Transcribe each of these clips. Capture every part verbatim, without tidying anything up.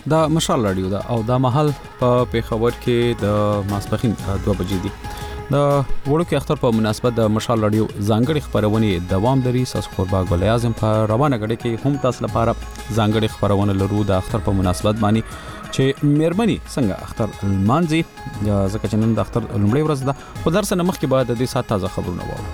دا مشال رادیو دا او دا محل په پیښور کې د ماسپخین دوه بجې دي. د وړو کې اختر په مناسبت د مشال رادیو ځانګړي خبرونه دوام لري. ساس قربا ګل اعظم په روانه غړي کې هم تاسو لپاره ځانګړي خبرونه لرو د اختر په مناسبت باندې چې مېرمني څنګه اختر المانځي ځکه چې نن د اختر لومړی ورځ ده. خو درس نه مخکې بعد د دې سات تازه خبرونه وو.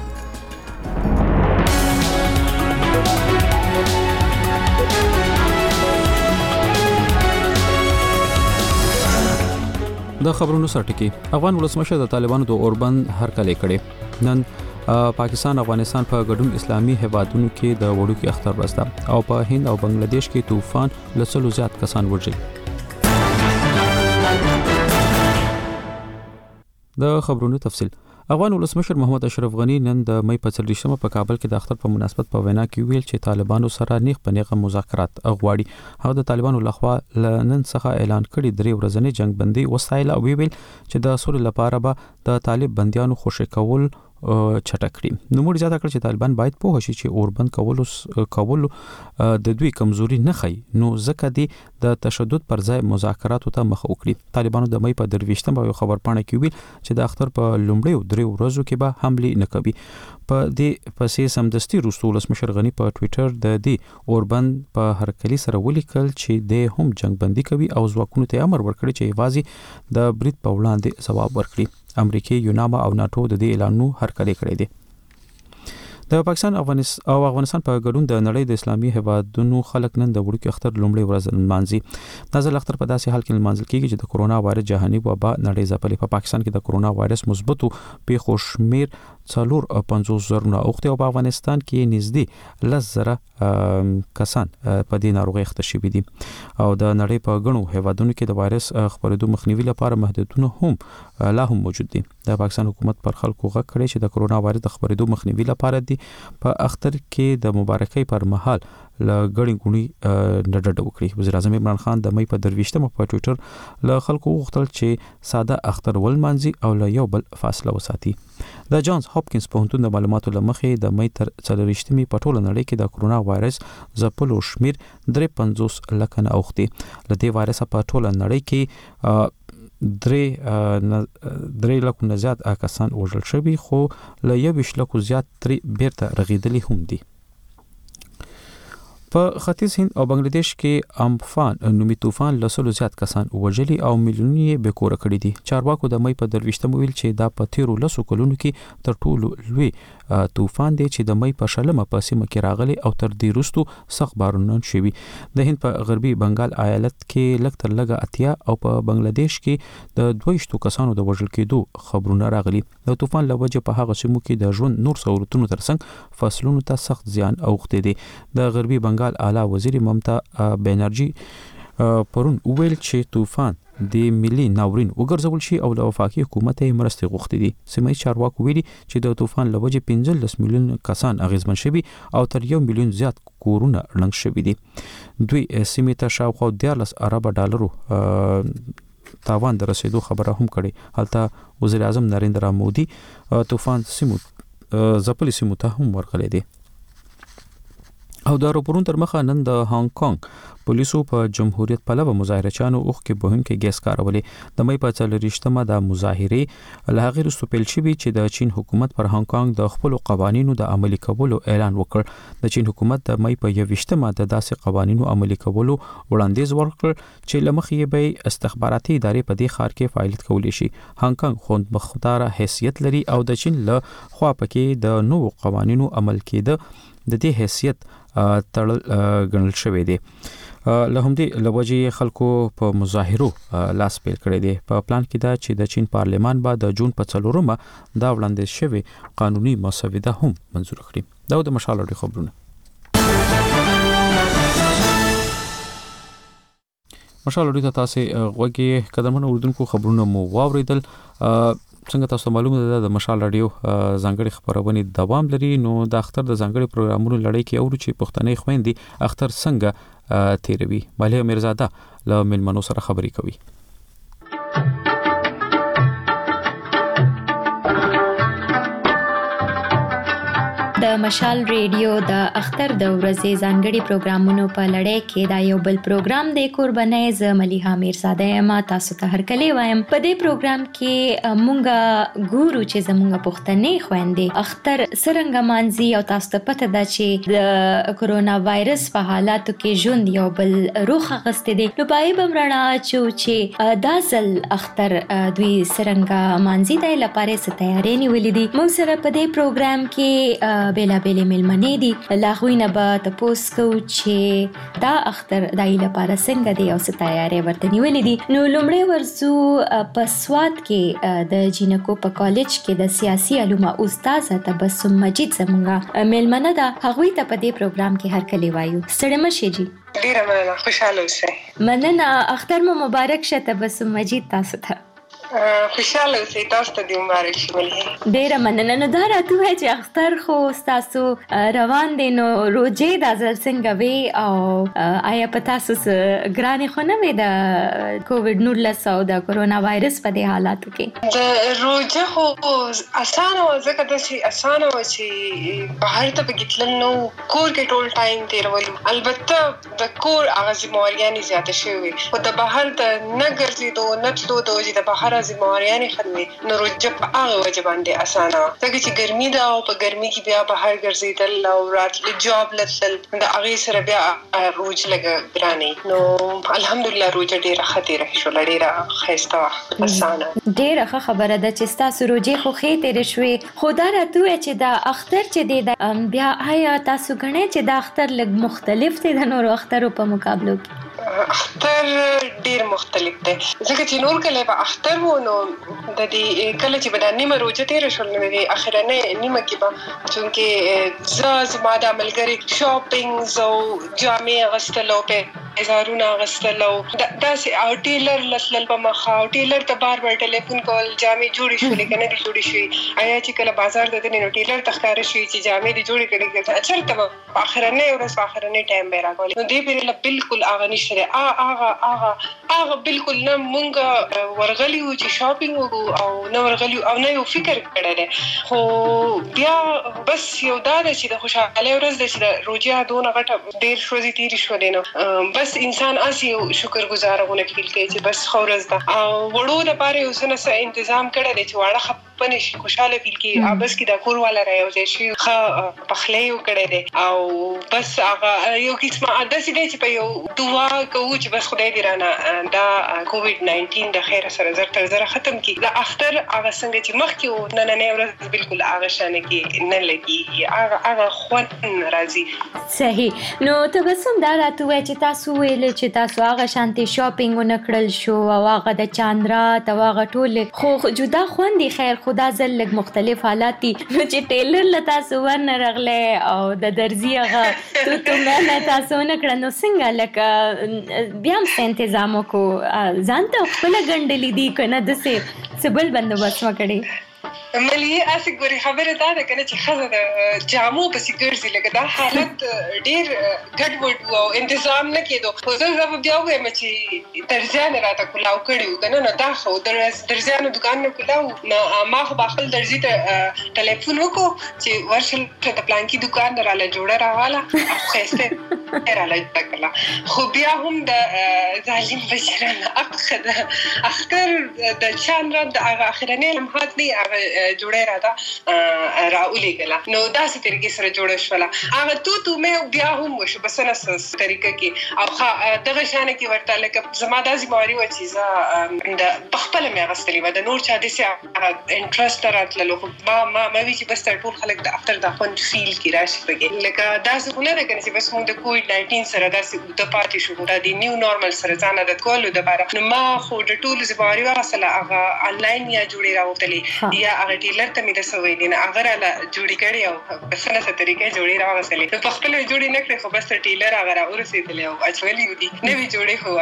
د خبرونو سرټکی افغان ولسمشر د طالبانو د اوربند هرکلی کړي. نن پاکستان افغانستان په ګډون اسلامي هیوادونو کې د وړو کې اختر ورځ ده او په هند او بنگلاديش کې طوفان لسلو زیات کسان وژل. د خبرونو تفصیل افغان ولسمشر محمد اشرف غنی نن د مې په څلوېښتمه په کابل کې د اختر په مناسبت په وینا کې ویل چې طالبانو سره نیغ په نیغه مذاکرات غواړي. هغه د طالبانو لخوا نن څخه اعلان کړي درې ورځنی جنگ بندي وسایل او ویل چې د سولې لپاره به د طالب بنديانو خوشی کول چټکړي. نو موږ زیاته کړ چې طالبان باید په هوښي چې اوربند کول کول د دوی کمزوري نه خي نو ځکه دی د تشدد پر ځای مذاکراتو ته مخ وکړي. طالبانو د مې په درويشتمه یو خبر پاڼه کې ویل چې د اختر په لومړیو درې ورځو کې به حمله نه کوي. په دې پسې سمدستي رسول ولسمشر غنی په ټوئیټر د دې اوربند په هرکلی سره ولیکل چې د هم جنگ بندي کوي او ځواکونو ته امر ورکړي چې یوازې د برید په وړاندې ځواب ورکړي. امریکای یوناما او ناتو د دې اعلانو هرکلی کړی دی. د پاکستان افغانستان او افغانستان په ګډون د نړۍ د اسلامي هیوادونو خلک نن د وړو کې اختر لومړی ورځ لمانځي. نازل اختر په داسې حال کې لمانځل کیږي چې د کورونا وایرس جهاني وبا نړۍ ځپلې. په پاکستان کې د کورونا وایرس مثبتو پیښو شمیر څلور پنځوس زره اوخته او په افغانستان کې نږدې لس زره کسان په دې ناروغي اخته شوي دي او د نړۍ په غنو هیوادونو کې د وایرس خپرېدو مخنیوي لپاره محدودیتونه هم لا هم موجود دي. د پاکستان حکومت پر خلکو غږ کړی چې د کورونا وایرس د خپرېدو مخنیوي لپاره دي په اختر کې د مبارکۍ پر مهال لګړی غونی نډډ وکړي. وزیر اعظم عمران خان د مې په درويشتمه په ټوئیټر له خلکو وغوښتل چې ساده اختر ولمانځي او له یو بل فاصله وساتي. د جانز هاپکینز پوهنتون د معلوماتو لمخې د مې تر څلوېښتمې په ټوله نړۍ کې د کورونا وایرس ځپلو شمیر درې پنځوس لکه نه اوختي. له دې وایرس په ټوله نړۍ کې درې درې لکه نه زیات کسان وژل شوي خو له یویشت لکه زیات ترې بیرته رغیدلي هم دي. په ختیځ هند او بنگلاديش کې امفان نومي طوفان لسلو زیات کسان وژلي او میلیونونه به کور کړی دي. چارواکو د مې په درويشتمه ویل چې دا په تیرو لسو کلونو کې تر ټولو لوی طوفان دی چې د مې په شلمه په سیمه کې راغلی او تر دې وروسته سخت بارونه شوي. د هند په غربي بنگال ایالت کې لږ تر لږه اتیا او په بنگلاديش کې د دویشتو کسانو د وژل کېدو خبرونه راغلي. د طوفان له وجې په هغه سیمو کې د ژوند نور سہولتونو ترڅنګ فصلونو ته سخت زیان اوښتی دی. د غربي بنگال اعلی وزیر ممتا بنرجی پرون ویل چې طوفان د ملي ناورین وګرځول شي او له وفاقي حکومت یې مرستې غوښتي دي. سیمه چارواکو ویلي چې د طوفان له وجې پنځلس میلیون کسان اغیزمن شوي او تر یو میلیون زیات کورونه ړنګ شوي دي. دوی سیمه ته شاوخوا دیارلس ارب ډالرو تاوان در رسیدو خبره هم کړي. هلته وزیر اعظم نریندرا مودي طوفان سیمو ځپلي سیمو ته هم ورغلی دی. او د راپورونو تر مخه نن د هانګ کانګ پولیسو په جمهوریت پلوه مظاهرچیانو اوخ کې بهونکې ګیس کارولې. د مې په څلوېښتمه د مظاهرې له هغې وروسته پیل شوي چې د چین حکومت پر هانګ کانګ د خپلو قوانینو د عملي کولو اعلان وکړ. د چین حکومت د مې په یوویشتمه د داسې قوانینو عملي کولو وړاندیز ورکړ چې له مخې یې به استخباراتي ادارې په دې ښار کې فعالیت کولی شي. هانګ کانګ خوندمختاره حیثیت لري او د چین له خوا پکې د نوو قوانینو عمل کېده د دې حیثیت تړل ګڼل شوی دی. له همدې لوجې خلکو په مظاهرو لاس پیل کړی دی. په پلان کې دا چې د چین پارلمان به د جون په څلورمه دا وړاندیز شوی قانوني مسوده هم منظور کړي. دا د مشال اړوند خبرونه. مشال اړوند تاسو غوږی قدمونه اردوونکو خبرونه مو واوریدل. څنګه تاسو معلومه ده د مشال رادیو ځانګړي خبرونه دوام لري. نو د اختر د ځانګړي پروګرامونو لړۍ کې اورو چې پښتنې خويندې اختر څنګه تیروي. مالیه میرزاده له ملمنو سره خبرې کوي. د مشال ریډیو د اختر د ورځې ځانګړي پروګرامونو په لړۍ کې دا یو بل پروګرام دی قربانې ز ملیحه میرزاده ما تاسو ته هرکلی وایم. په دې پروګرام کې مونږه ګورو چې زمونږ پښتنې خويندې اختر سرنګ مانځي او تاسو ته پته ده چې د کورونا وایرس په حالاتو کې ژوند یو بل روخ غستې دي. نو پای بمرنا چې دا ځل اختر دوی سرنګ مانځي د لپاره ست تیاری نیولې دي. موږ سره په دې پروګرام کې بیلا بیلې ملمنې دي لاغوینه به تاسو کو چې دا اختر دای لپاره څنګه دی او ست تیاری ورته نیولې دي. نو لومړی ورزو په سواد کې د جینکو په کالج کې د سیاسي علومو استاد تبسم مجید زمونږه ملمنه ده. هغوی ته په دې پروګرام کې هرکلی وایو. ستړي مشه جی. ډیره مننه، خوشاله اوسئ. مننه. اختر مو مبارک شه تبسم مجید تاسو ته. خوشاله اوسئ، تاسو ته دې مبارک شي. ولې ډیره مننه. نو دا راته وای چې اختر خو تاسو روان دي نو روزې د ځل څنګه وی او آیا په تاسو ګرانې خو نه وي د کووډ نولس او د کورونا وایرس په دې حالاتو کې؟ د روزه خو اسانه و، ځکه د شي اسانه و چې بهر ته بګتل نو کور کې ټول ټایم تیرولو. البته د کور هغه ذمہوریانې زیاته شوی او د بهر د نه ګرځېدو نه تلو د وجې د بهر ذمہوریانې ختمي. نو روزه په هغه وجه باندې اسانه و، ځکه چې ګرمي ده او په ګرمي کې بیا بهر ګرځېدل او راتل جاب لتل د هغه سره بیا روز لګ ګرانې. نو الحمدلله روزه ډیره خطر شو، ډیره خسته اسانه. ډیره خبره ده چې تاسو روزه خو خې تیر شوي. خدا راته چې دا اختر چې دی بیا آیا تاسو غنئ چې دا اختر لږ مختلف دی د نورو اخترو په مقابله کې؟ اختر ډیر مختلف دی، ځکه چې نور کله به اختر وو نو د دې کله چې به نیمه روزه تیر شول نو د اخرنه نیمه کې به چونکه ز زما د عملګری شاپینګ او جامې غستلو په ازارونه غستلو داسې او ټیلر لسل په مخه او ټیلر ته بار بار ټلیفون کول جامې جوړې شولې کنه دي جوړې شوې. آیا چې کله بازار ته نو ټیلر تخکار شي چې جامې دي جوړې کړي کړه چرته په اخرنه ورځ په اخرنه ټایم به راغلی نو دې پیرله بالکل هغه نشته. ا هغه هغه هغه بالکل نه مونږ ورغلی و چې شاپینګ وکړو او نه ورغلی او نه یو فکر کړل. خو بیا بس یو دا چې د خوشاله ورځ د چې روزه دونه غټه ډیر شوزي تیر شو دینو بس انسان اسی شکر گزارونه فیل کوي چې بس خورز ده او وړو د پاره اوسنه سه تنظیم کړی دی چې واړه خپنه شي خوشاله فیل کوي. ابس کې د کور والا رايو شي خ پخلیو کړی دی او بس هغه یو قسمه عادت دی چې په یو دعا کوو چې بس خدای دې رانه دا کووډ ناینټین د خیر سره زر تر زر ختم کړي. د اختر هغه څنګه چې مخ کې نه نه نه ورځ بالکل هغه شانه کې نه لګي هغه هغه خو راځي. صحیح. نو تبسم دا راته وای چې تاسو ویل چې تاسو هغه شانتي شاپینګ ونکړل شو او هغه د چاندرات او هغه ټول خو جدا خوندي خیر خدا زل لګ مختلف حالات دي. نو چې ټیلر لتا سو ور رغله او د درزي هغه تو تو نه تاسو نه کړنو څنګه لکه بیا هم تنظیم کو ځان ته خپل غندلې دي کنه د څه سبل بندوبست وکړي. ملي اسې ګوري خبره دا ده کنه چې خزه د جامو په سیګرزي لګه دا حالت ډیر ګډوډ او تنظیم نه کېدو. خو زه زه بیا وایم چې درځان راته کولاو کړیو کنه نو دا خو درځانو دکان نه کولاو نو ما خو باخل درځي ته ټلیفون وکړو چې ورشل ته پلان کې دکان دراله جوړه راواله خو خسته رااله تکلا. خو بیا هم د ظالم بشرانه اخد اختر د چان را د اخرنه لمحات دی جوړه را ده راولې غلا نو داسې طریقې سره جوړه شولا هغه تو تو مې بیا هم وشو بس نه سس طریقې کې او دغه شانه کې ورته لکه زما د ازماري و چې د بخپل مې غستلی و د نور چا د سي انټرست راتللو ما ما مې چې بس ټول خلک د اختر د فن فیل کې راشي پکې لکه داسې خو نه ده کنه چې بس موږ د کووډ ناینټین سره داسې د پاتې شو د دې نیو نورمال سره ځان د کولو د بار نو ما خو د ټول زماري وغسله هغه انلاین یا جوړې راوتلې یا هغه ټیلر ته مې د سوې دي نه هغه را جوړی کړی او په سنه څه طریقې جوړی راوغسلې په خپل جوړی نه کړې خو بس ټیلر هغه را ورسېدل او اچولې دي نه وی جوړې خو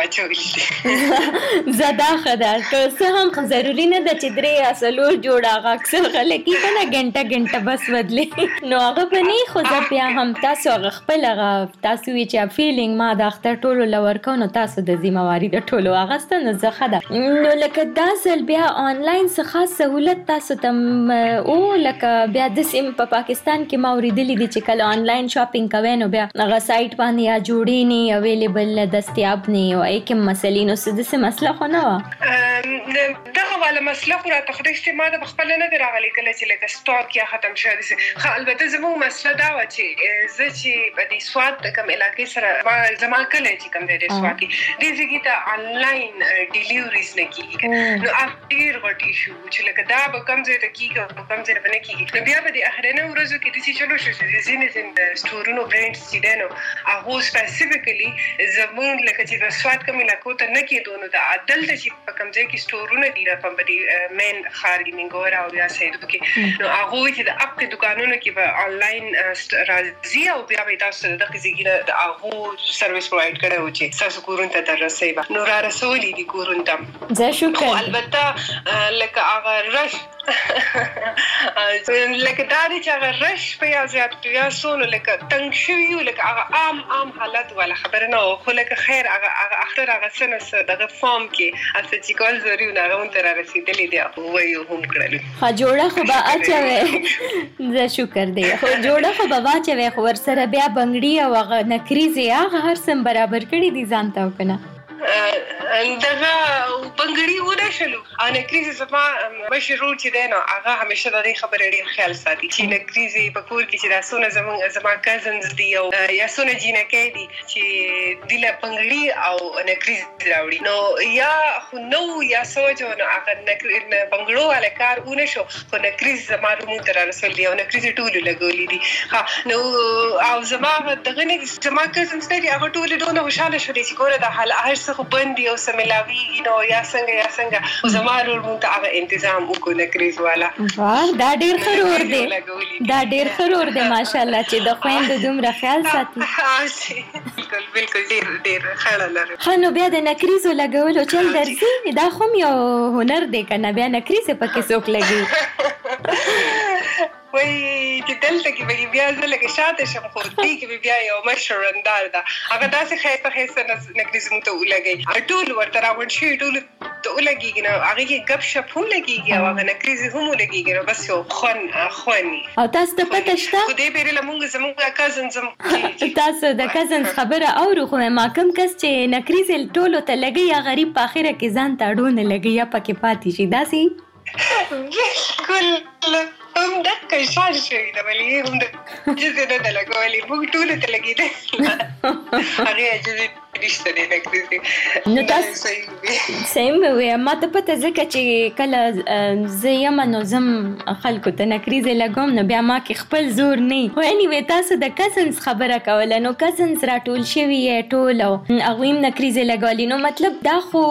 اچولې زدا خدای که څه هم ضروری نه ده چې درې اصلو جوړ هغه اکثر خلک یې کنه غنټه غنټه بس بدلې نو هغه پني خو ځ بیا هم تاسو خپل هغه تاسو چې فیلینګ ما د اختر ټولو لور کو نو تاسو د ذمہواری د ټولو هغه ستنه زخه ده نو لکه داسل بیا آنلاین څخه سہولت تاسو ته او لکه بیا د سیم په پاکستان کې ما اوریدلې دي چې کله آنلاین شاپینګ کوي نو بیا هغه سایت باندې یا جوړې نه اویلیبل دستیاب نه او کوم مسلې نو څه د څه مسله خو نه و دغه والا مسله خو راته خو د استعمال د خپل نه راغلي کله چې لکه سټاک یا ختم شوی دي خو البته زموږ مسله دا و چې زه چې په دې سواد د کوم علاقې سره زما کله چې کوم د سواد دي دې ته آنلاین ډیلیوریز نه کیږي نو افیر غټ ایشو چې لکه دا به کوم ځای ته کیږي او کوم ځای باندې کیږي نو بیا به د اخرنه ورځو کې د څه چلو شو چې ځینې ځینې سټورونو برانډز چې دنو هغه سپیسیفیکلی زموږ لکه چې د سواد کوم علاقو ته نه کېدو نو د عدل ته چې په کوم ځای کې سټورونه دي په دې مین خار کې منګور او یا سیدو کې نو هغه چې د اپ کې دکانونو کې به آنلاین راځي او بیا به تاسو د دغه د هغه سرویس پروواید کړو چې تاسو کورون ته درسې نو را رسولې دي کورون ته زه شکر البته لکه هغه رش لکه دا چې هغه رش په یا زیات یا سونو لکه تنگ شوی لکه هغه عام عام حالت ولا خبر نه خو لکه خیر هغه هغه اخر هغه سنه دغه فارم کې اته چې کول ضروري نه غون تر رسیدلې دی او وایو هم کړل خا جوړه خو با اچوي زه شکر دی خو جوړه خو با واچوي خو ور سره بیا بنگړي او هغه نکریزي هغه هر سم برابر کړی دي ځان ته وکنه دغه بنگړي وډه شلو ان کریزي زما مشرور چې دی نو هغه همیشه د دې خبرې ډیر خیال ساتي چې نکریزي په کور کې چې راسونه زما زما کزنز دی او یا سونه جینکې دي چې دله بنگړي او نکریزي راوړي نو یا خو نو یا سوچو نو هغه نکریزي بنگړو ولا کار ونه شو خو نکریزي زما روم تر رسول دی او نکریزي ټول لګولې دي ها نو او زما دغه نه زما کزنز دی هغه ټول دونه خوشاله شو چې ګوره د حال هر څه بندي او سملاوي نو یا څنګه یا څنګه او زمارو مونږ هغه تنظیم وکړو نکریز والا واه دا ډیر خرور دی دا ډیر خرور دی ماشاءالله چې د خويند دومره خیال ساتي بالکل بالکل ډیر ډیر خیال لري خنو بیا د نکریزو لګولو چل درځي دا خو یو هنر دی کنه بیا نکریز پکې څوک لګي وای چې دلته کې بیا ځل کې شاته شم خو دې کې بیا یو مشهور انداز دا هغه داسې خیسه خیسه نکریزم ته ولګي ټول ورته راوړ شي ټول ته ولګي نو هغه کې غب شپ هم لګيږي او هغه نکریز هم لګيږي نو بس یو خون خوني او تاسو ته پته شته خو دې بیرله مونږ زموږ کزن زم تاسو د کزن خبره اورو خو ما کوم کس چې نکریز ټول ته لګي یا غریب په اخره کې ځان تاړو نه لګي یا پکې پاتې شي داسي بالکل هم دک شال شوی دا ولی هم د جزې نه د لګولې موږ ټول ته لګې ده هغه جزې رښتیا دی نکریزي نو تاسو سیم وي ما ته پته ځکه چې کله زه یم نو زم خلکو ته نکریزي لګوم نو بیا ما کې خپل زور نه وي اني وي تاسو د کزنز خبره کوله نو کزنز راټول شوی ټول او هغه هم نکریزي لګولې نو مطلب دا خو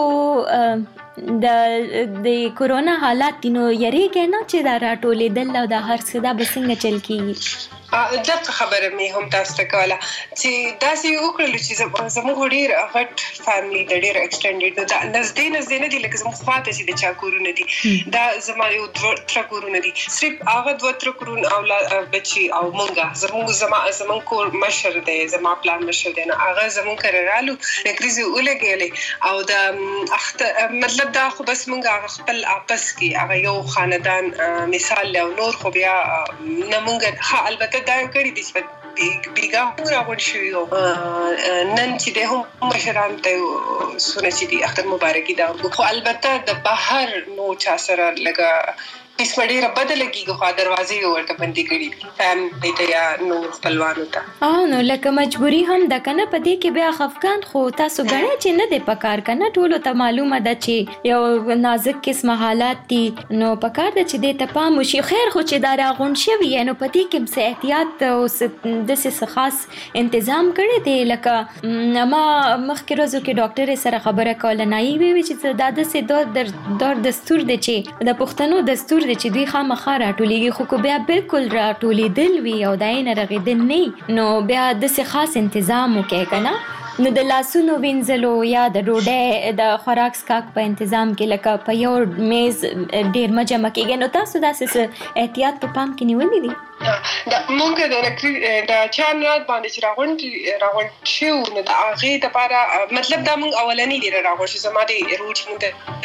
د د کورونا حالات نو یریږي نه چې دا راټولې دل او د هر څه دا بسنګ چل کیږي دغه خبره مې هم تاسو ته کوله چې داسې وکړل چې زموږ ډیر غټ فیملی د ډیر ایکسټینډډ دا نزدې نزدې نه دي لکه زموږ خواته چې د چا کورونه دي دا زما یو تر کورونه دي صرف هغه دوه تر کورونه او بچي او مونږه زموږ زما زموږ کور مشر دی زما پلان مشر دی نه هغه زموږ کرالو نکریزي ولګېلې او د اخته مطلب دا خو بس مونږ خپل آپس کې هغه یو خاندان مثال له نور خو بیا نه مونږ البته دا کړی دي چې بیګا هم راغون شوی نن چې د هم مشران ته سونه چې دی اختر مبارکي دا خو البته د بهر نو چا سره لګا اس مډي رب بدلږي خو دروازې ورته بندي کړي فیملی ته یا نو خپلوانو ته او نو لکه مجبوری هم د کنه پدې کې بیا خفقان خو تاسو غواړئ چې نه د پکار کنه ټول ته معلومه ده چې یو نازک قسم حالات دي نو پکار ده چې د تپام شي خیر خو چې دا راغون شوی نو پدې کې څه احتیاط او د څه خاص تنظیم کړی دی لکه ما مخکې روزو کې ډاکټر سره خبره کوله نه وی چې دا د څه دور دستور دی چې د پښتنو دستور چې دوی خامخا راټولېږي خو کو بیا بالکل راټولېدل وي او دای نه رغېدل نه نو بیا د څه خاص تنظیم وکړي کنه نو د لاسونو وینځلو یا د ډوډۍ د خوراک سکاک په تنظیم کې لکه په یو میز ډیر مجمع کېږي نو تاسو داسې احتیاط په پام کې نیولې دي دا مونږ د د چانرات باندې چې راغونډ راغونډ شو نو د هغه لپاره مطلب دا مونږ اولنی دی راغونډ شو زما د روټ مونږ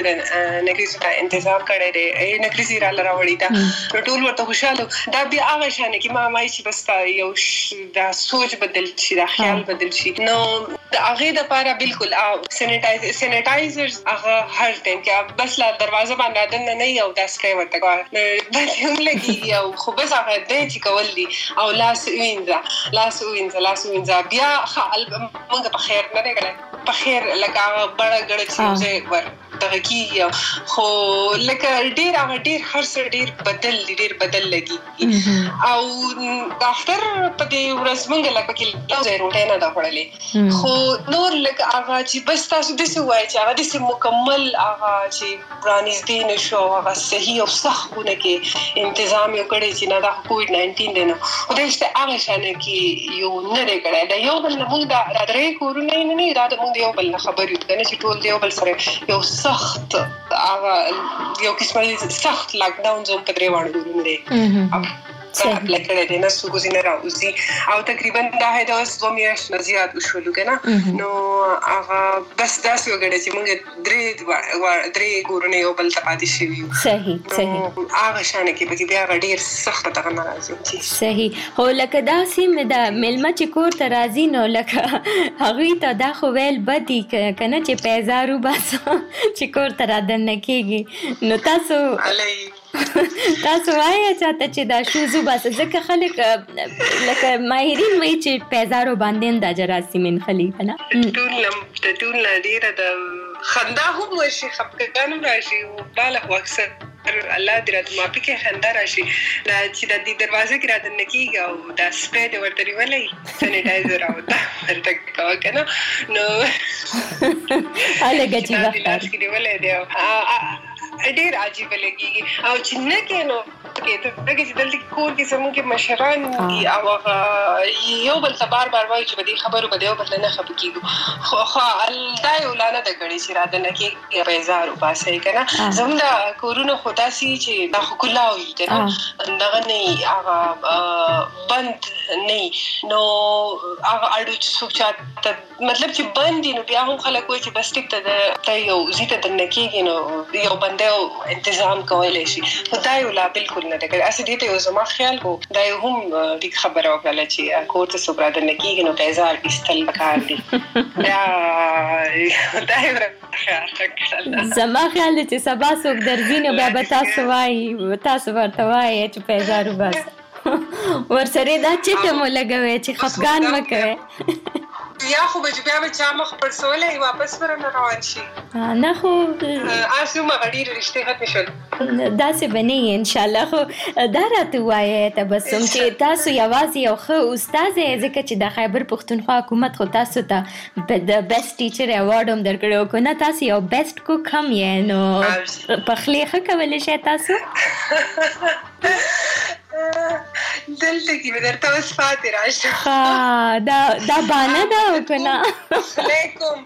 د نګریزو ته تنظیم کړی دی ای نګریزي را لراوړی دا ټول ورته خوشاله دا بیا هغه شانه کې ما مای چې بس یو دا سوچ بدل شي دا خیال بدل شي نو د هغه لپاره بالکل سینیټایز سینیټایزرز هغه هر ټیم کې بس لا دروازه باندې دنه نه یو دا سپری ورته کوي بس هم لګي یو خو بس هغه چې کول دي او لاس وینځه لاس وینځه لاس وینځه بیا موږ په خیر نه راغله په خیر لکه بڑا ګړ چې ور دغه کی خو لکه ډیر هغه ډیر هر څه ډیر بدل ډیر بدل لګي او ډاکټر په دې ورځ موږ لکه کې لږه روټه نه دا وړلې خو نور لکه هغه چې بس تاسو د څه وایي چې هغه د مکمل هغه چې پرانیزدي نشو هغه صحیح او صحونه کې تنظیم یو کړی چې نه دا کووډ ناینټین دی نو خدای دې هغه شانه کې یو نه لري دا یو بل موږ دا درې کورونه نه نه دا موږ یو بل خبرې کنه چې ټول یو بل سره یو سخت هغه یو قسمه سخت لاک ډاون زوم په درې وړاندې دی صحیح لکه دې نه سو کوزینه راوځي او تقریبا دا هدا اوس دوه میاشتې زیات وشول کنه نو هغه بس داس یو غړي چې موږ درې درې ګورونه یو بل ته پاتې شي صحیح صحیح هغه شانه کې به بیا ډیر سخت ته ناراضي صحیح هو لکه دا سیم دا ملما چې کور ته راځي نو لکه هغه ته دا خو ویل بدی کنه چې پیزارو بس چې کور ته را دنه کېږي نو تاسو علي تاسو وایي چې دا شوزو بس ځکه خلک لکه ماهرین وایي چې پیزارو باندې دا جراثیم خلی کنه ټول لم ټول ډیره د خندا هم وشي خپګان راشي او بالا اکثر الله دې راته معافي کې خندا راشي دا چې د دې دروازه کې راته نکیږي او دا سپری دې ورته نیولې سینیټایزر او دا ورته کنه نو هغه چې دا کې نیولې دی ډیر عجیب لګي او چې نه کینو کې ته دغه چې دلته کور کې سمون کې مشران دي او هغه یو بل ته بار بار وایي چې به دې خبرو به یو بل نه خبر کیږي خو خو دا یو لانه د غړي چې راته نه کې پیزار او پاسه کنه زموږ د کورونو خدا سي چې دا خو کلاوي کنه دغه نه هغه بند نه نو هغه اړو سوچات مطلب چې بند نو بیا هم خلک وایي چې بس ټیک ته یو زیته د نکیږي نو یو بند انتظام کولای شي خدای ولا بالکل نه کوي اسې دې ته یو زما خیال وو دا یو هم د خبره وکړه چې کوټه سوبرا د نکیږي نو پیزار استل وکړ دي دا دا یو زما خیال چې سبا څوک درځي نو بیا به تاسو وایي تاسو ورته وایي چې پیزارو بس ورسره دا چې ته مو لګوي چې خفګان مکوي یا خو به بیا به چا مخ پر سولې واپس ورنه روان شي نه خو اسو ما غډیر رښتې ختم شول دا څه بنې ان شاء الله خو دا راته وایي تبسم چې تاسو یوازې یو ښه استاد یې ځکه چې د خیبر پښتونخوا حکومت خو تاسو ته د بیسټ ټیچر ایوارډ هم درکړو کو نه تاسو یو بیسټ کوک هم یې نو پخلی ښه کولی شئ تاسو دلته کې درته اوس فاتح راشه ها دا دا باندې دا کنه علیکم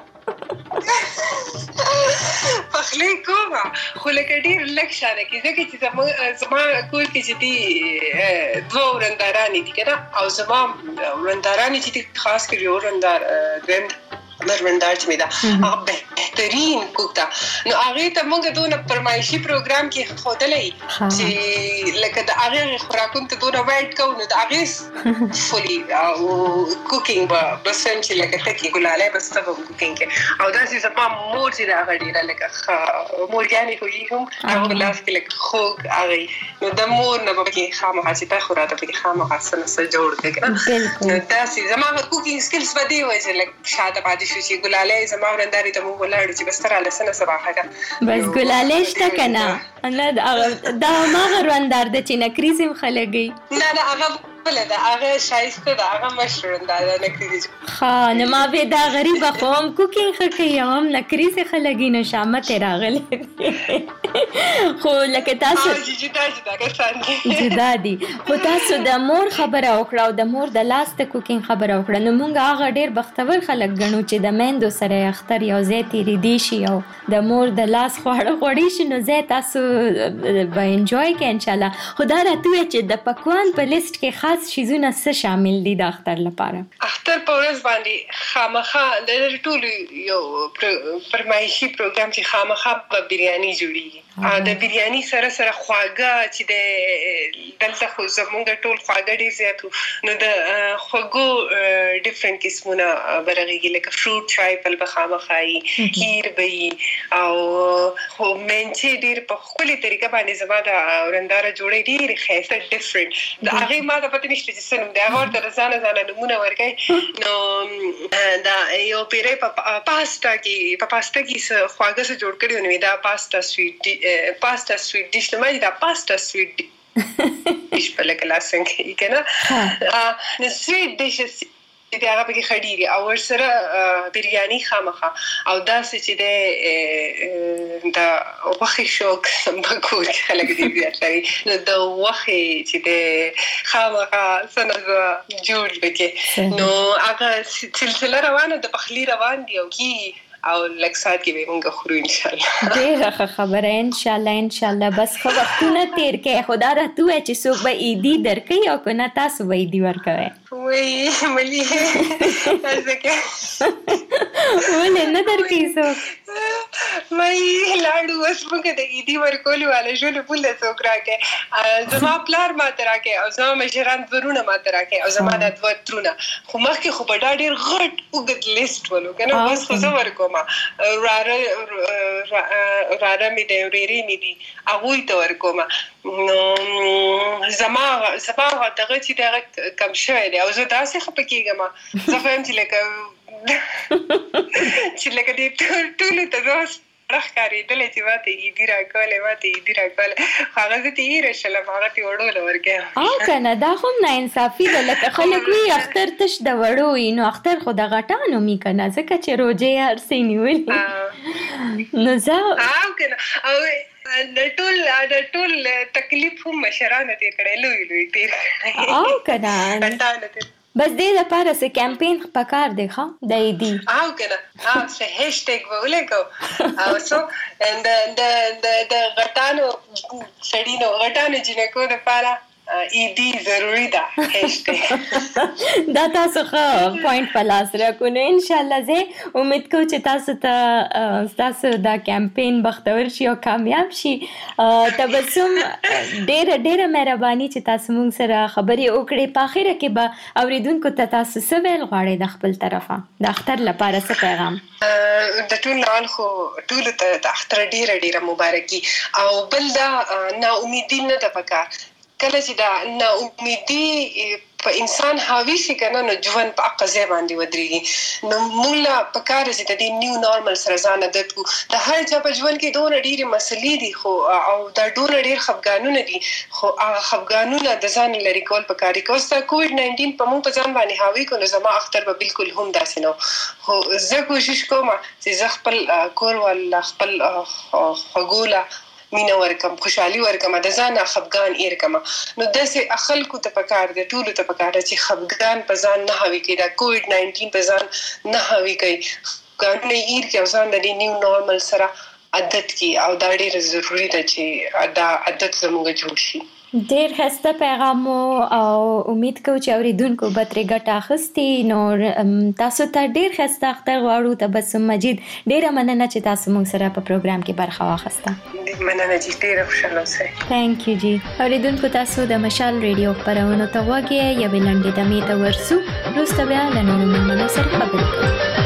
پخلی کومه خو لکه ډیر لږ شانه کې ځکه چې زما کور کې چې دي دوه ورندارانی دي کنه او زما ورندارانی چې خاص کر یو ورندار درند مرمندار چې دا هغه بهترین کوکتا نو هغه ته موږ دونه پرمایشي پروګرام کې خودلې چې لکه د هغه خوراکونو ته دونه وایټ کو نو د هغه فولي او کوکینګ بس چې لکه تکي ګلاله بس ته کوکینګ او دا چې زما مور چې دا غړي لکه مورګاني خو یې هم هغه لاس کې لکه خوګ هغه نو د مور نه به کې خامخا چې ته خوراته به خامخا سره جوړ کړي نو دا چې زما کوکینګ سکلز بده وای چې لکه شاته پاتې شو چې ګلاله زما ورنداري ته مو ولاړ چې بس تر لسنه صباحه بس ګلاله شته کنه نه دا ما وروندار د چې نکریزم خلګي نه نه هغه بل دا هغه شایسته دا هغه مشهور دا نکري ها نه ما به دا غریب قوم کوکینګ خکې هم نکري څخه لګي نه شامت راغله خو لکه تاسو جدا جدا کسان جدا دي خو تاسو د مور خبره وکړه او د مور د لاس ته کوکینګ خبره وکړه نو مونږ هغه ډیر بختور خلک ګڼو چې د میندو سره اختر یو ځای تیری دي شي او د مور د لاس خواړه خوړی شي نو زه تاسو به انجوای کې ان شاء الله خدا راته چې د پکوان په لیست کې خاص شیزونه څه شامل دي د اختر لپاره اختر په ورځ باندې خامخا د ټول یو فرمایشي پروګرام چې خامخا په بریاني جوړیږي د بریاني سره سره خواږه چې د دلته خو زمونږ ټول خواږه ډیر زیاتو نو د خواږو ډیفرنٹ قسمونه برغیږي لکه فروټ چای په بخامخای کیر بي او خو منچې ډیر په خپل طریقه باندې زما د ورنداره جوړې ډیر خاصه ډیفرنٹ دا هغه ما د پته نشته چې څنګه دا ورته ځانه ځانه نمونه ورګي نو دا یو پیره په پاستا کې په پاستا کې خواږه سره جوړ کړی نو دا پاستا سویټ پاستا سویټ ډیش نو ما دا پاستا سویټ ډیش په لکه لاسنګ کې کنه نو سویټ ډیش د هغه په کې خډيري او ور سره بریاني خامخه او داسې چې د د وخت شوک بکور خلک دي بیاتري نو د وخت چې د خامخه سنغه جوړ بکې نو هغه سلسله روانه د پخلی روان دی او کی او لکه سات کې به موږ خورو ان شاء الله ډیره خبره ان شاء الله ان شاء الله بس خو وختونه تیر کې خدا راته چې څوک به ایدی درکې او کنه تاسو به ایدی ورکوي وای ملي ځکه ولې نه درکې څوک مې لاړو اوس موږ د ایدی ورکول والا جوړ بوله څوک راکې زما پلار ما تراکه او زما مشران ورونه ما تراکه او زما د دوه ترونه خو مخکې خو به ډېر غټ وګد لیست ولو کنه بس خو زه ورکوم راره راره می دی ریری می دی هغه ته ورکوم نو زما زما دغه چې دغه کم شوی دی او زه داسې خپکیږم زه فهم چې لکه چې لکه دې ټول ته روز راخاري دلته چې واته یې ډیره کوله واته یې ډیره کوله هغه ته یې رسله هغه ته وړول ورکه او کنه دا خو نه انصافي ده لکه خلک وی اختر تش د وړو نو اختر خو د غټانو می کنه ځکه چې روزه هر سې نیولې نو زه او کنه او د ټول د ټول تکلیف هم مشرانه تیر کړي لوی لوی تیر کړي او کنه بس دې لپاره څه کمپاین پکار دی ښه د ایدی او کنه او څه هاشټیګ ولګو او سو د د د غټانو سړینو غټانو جنکو د لپاره ایدی ضروری ده هاشټیګ دا تاسو خو پوینټ پلاس راکو نو ان شاء الله زه امید کوم چې تاسو ته تاسو دا کمپاین بختور شي او کامیاب شي تبسم ډېر ډېر مهرباني چې تاسو موږ سره خبرې وکړې په اخر کې به اوریدونکو ته تاسو څه ویل غواړئ د خپل طرفه د اختر لپاره څه پیغام د ټول نال خو ټول ته د اختر ډېر ډېر مبارکي او بل دا نا امیدي نه ده پکار کله چې دا نا امیدي په انسان حاوی شي کنه نو ژوند په اقزه باندې ودرېږي نو موږ په کار چې د دې نیو نارمل سره ځان عادت کو د هر چا په ژوند کې دوه ډېرې مسلې دي خو او دا ډېر ډېر خفګانونه دي خو هغه خفګانونه د ځان لري کول په کار کې اوس دا کووډ ناینټین په موږ په ځان باندې حاوی کو نو زما اختر به بالکل هم داسې نو خو زه کوشش کوم چې زه خپل کور ول خپل خګولا مینه ورکم خوشحالي ورکم د ځان خفګان ایر کما نو داسې خلکو ته پکار دي ټول ته پکار دي چې خفګان په ځان نه حاوی کړي دا کووډ ناینټین په ځان نه حاوی کړي ګان نه ایر کې ځان د نیو نارمل سره عادت کی او دا ډېر ضروری ده چې دا عادت زموږ جوړ شي ډېر ښه پیغام او امید کوم چې اوریدونکو به ترې ګټه اخیستي نو تاسو ته ډېر ښه اختر غواړو تبسم مجید ډېره مننه چې تاسو موږ سره په پروګرام کې برخه واخیسته مننه چې ډېر خوشاله اوسئ ثانک یو جی اوریدونکو تاسو د مشال ریډیو خبرونه ته وګورئ یا بلندې دمې ته ورسو وروسته بیا له نورو مېلمنو سره خبرې کوو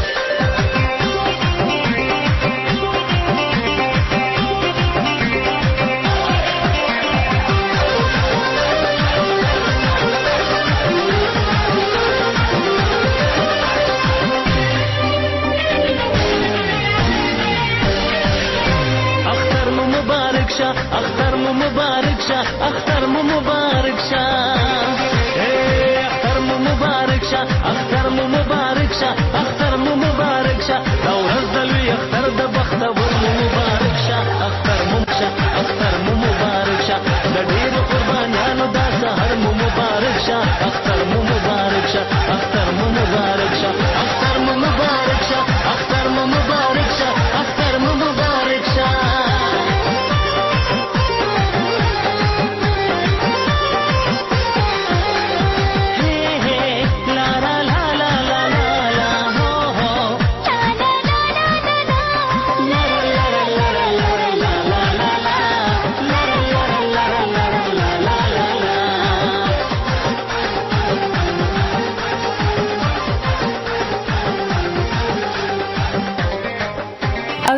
اختر مو مبارک شه اختر مو مبارک شه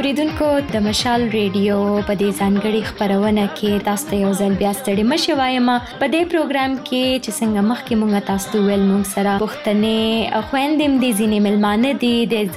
اوریدونکو د مشال ریډیو په دې ځانګړي خبرونه کې تاسو ته یو ځل بیا ستړي مشو وایم. په دې پروګرام کې چې څنګه مخکې مونږ تاسو ته ویل مونږ سره پښتنې خويندې دي ځینې ملمانه دي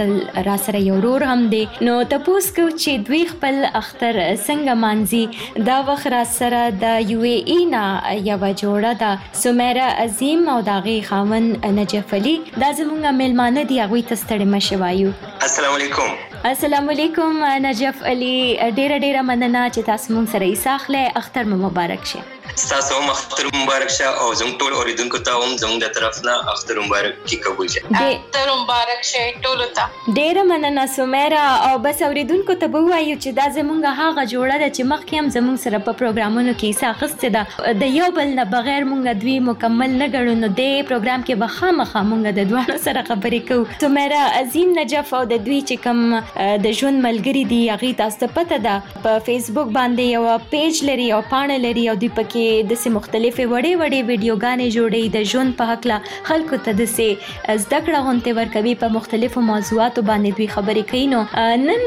د را سره یو ورور هم دي. نو تاسو کو چې دوی خپل اختر څنګه مانځي دا وخت را سره د یو ای ای نه یو جوړه ده سمیرا عظیم او داغي خاون نجف علي دا زمونږ ملمانه دي. هغه ته ستړي مشو وایو. السلام علیکم. السلام علیکم نجف علي. ډیره ډیره مننه چې تاسو مونږ سره ایساخله. اختر مو مبارک شه. تاسو هم اختر مبارک شه او زموږ ټول اوریدونکو ته هم زموږ د طرف نه اختر مبارک کی قبول شه. اختر مبارک شه ټول ته. ډیره مننه سمیرا. او بس اوریدونکو ته به وایو چې دا زمونږ هغه جوړه ده چې مخکې هم زمونږ سره په پروګرامونو کې ایساخسته ده. د یو بل نه بغیر مونږ دوی مکمل نه ګڼو. نو د پروګرام کې به خامخا مونږ د دوه سره خبرې کوو. سمیرا عظیم نجف او د دوی چې کوم د ژوند ملګری دي هغه تاسو ته پته ده په فیسبوک باندې یو پیج لري او پاڼه لري او دوی پکې د سه مختلفه وړې وړې ویډیوګانې جوړې د ژوند په حق لا خلکو ته د سه زده کړه غونته ورکوي په مختلفو موضوعاتو باندې دوی خبرې کوي. نو نن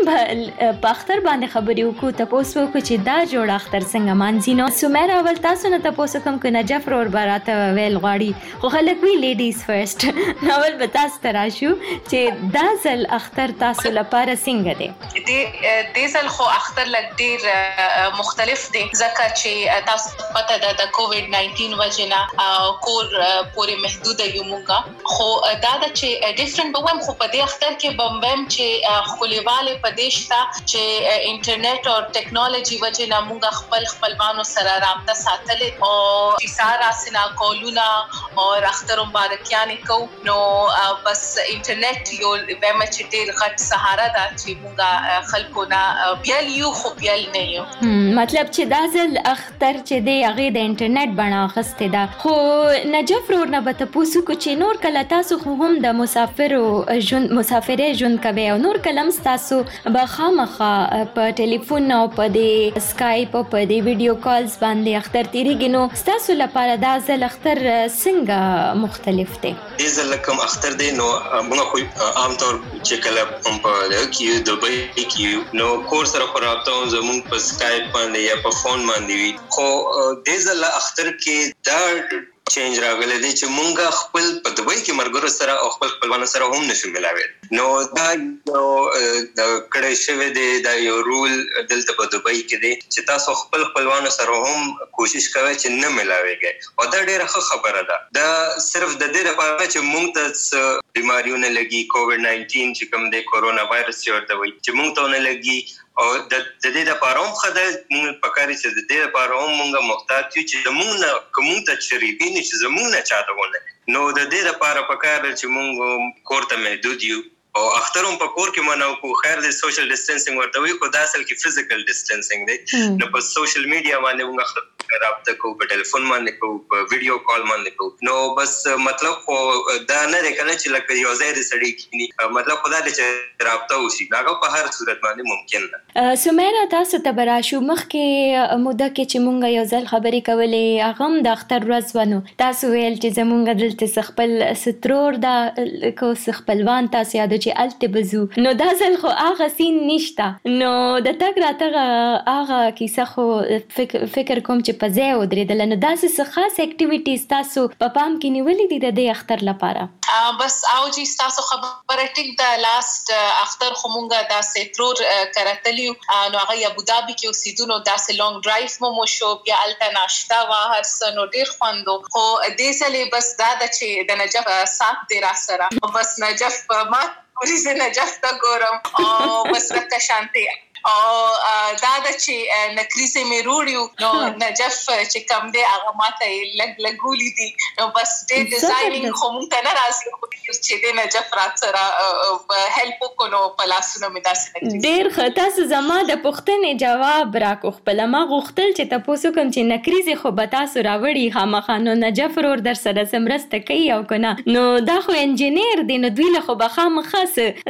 په اختر باندې خبرې وکړو. تاسو وکړو چې دا جوړ اختر څنګه مانځي. نو سمیرا ول تاسو نه تاسو کوم ک نجف اور براته ویل غواړي خو خلک وی لیډیز فرست. نو ول به تاسو تراشو چې دا ځل اختر تاسو لپاره څنګه دی؟ د دې ځل خو اختر لګ ډیر مختلف دی ځکه چې تاسو پته ده د کووډ ناینټین وجنه کور پورې محدود یو مونږه. خو دا د چې ډیفرنٹ بوم خو په دې اختر کې بمبم چې خپلواله پدیشتا چې انټرنیټ او ټیکنالوژي وجنه مونږ خپل خپلوانو سره رابطه ساتلې او اشاره سنا کولونه او اختر مبارکیان کو. نو بس انټرنیټ یو بم چې ډیر غټ سهارا ده چې مونږ خلکو نه بیل یو خو بیل نه یو. مطلب چې دا ځل اختر چې دی هغه د انټرنیټ بڼه غسته ده. خو نجف رور نه به تاسو کو چې نور کله تاسو خو هم د مسافرو ژوند مسافرې ژوند کوي او نور کلم تاسو به خامخا په ټلیفون او په د اسکایپ او په د ویډیو کالز باندې اختر تیریږي. نو تاسو لپاره دا ځل اختر څنګه مختلف دی؟ دې ځل کوم اختر دی نو موږ خو عام طور چې کله هم په کې دوبۍ کې نو کور سره خرابته زموږ په اسکایپ باندې یا په فون باندې وي. خو دې ځل اختر کې دا چینج راغلی دی چې مونږ خپل په دوبۍ کې مرګرو سره او خپل خپلوانو سره هم نشو ملاوي. نو دا یو د کړه شوی دی دا یو رول دلته په دوبۍ کې دی چې تاسو خپل خپلوانو سره هم کوشش کوئ چې نه ملاويږئ او دا ډیره ښه خبره ده. دا صرف د دې لپاره چې مونږ ته بیماریونه لګي کووډ ناینټین چې کوم دی کورونا وایرس چې ورته وایي چې مونږ ته نه لګي او د دې لپاره هم خدای مونږ پکاري چې د دې لپاره هم مونږه محتاط یو چې زمونږ نه کوم ته چریبین چې زمونږ نه چاته ونه. نو د دې لپاره پکاره چې مونږ کور ته محدود یو او اخترم په کور کې منو کو. خیر د سوشل ډیسټنسینګ ورته وي خو دا اصل کې فزیکل ډیسټنسینګ دی. نو په سوشل میډیا باندې مونږ رابطه کو په ټلیفون باندې کو په ویډیو کال باندې کو. نو بس مطلب خو دا نه دی کنه چې لکه یو ځای سړی کینی مطلب خدای دې چې رابطه وشي هغه په هر صورت باندې ممکن ده. سمیرا تاسو ته براشو مخکې موده کې چې مونږ یو ځل خبرې کولې هغه هم د اختر ورځ ونو. تاسو ویل چې زمونږ دلته خپل سترور دا کو خپلوان تاسو یاد چې الته بزو. نو دا ځل خو هغه سین نشته. نو د تک راتغه هغه کیسه خو فکر کوم چې په ځای ودرېدل. نو داسې څه خاص اکټیویټیز تاسو په پام کې نیولې دي د دې اختر لپاره؟ بس او چې تاسو خبره ټیک دا لاست اختر خو مونږه داسې ترور کرتلیو نو هغه ابو ظبي کې اوسېدو. نو داسې لانګ ډرایو مو مو شو بیا الته ناشتا وا هر څه نو ډیر خوندو. خو دې ځلې بس دا د چې د نجف سات دی را سره بس نجف ما ورزه نجف تا ګورم او بس رکه شانتي او دا د چې نکریزه مې روړیو نو نجف چې کم دی هغه ماته لګ لګولې دي. نو بس دې ډیزاینینګ خو مونږ ته نه راځي خو چې دې نجف رات سره هیلپ وکړو په لاسونو مې داسې ډیر ښه. تاسو زما د پوښتنې جواب راکو. خپل ما غوښتل چې تاسو کوم چې نکریزه خو به تاسو راوړي خامخا. نو نجف ور در سره سمرسته کوي او کنه نو دا خو انجینیر دی نو دوی له خو به خامخا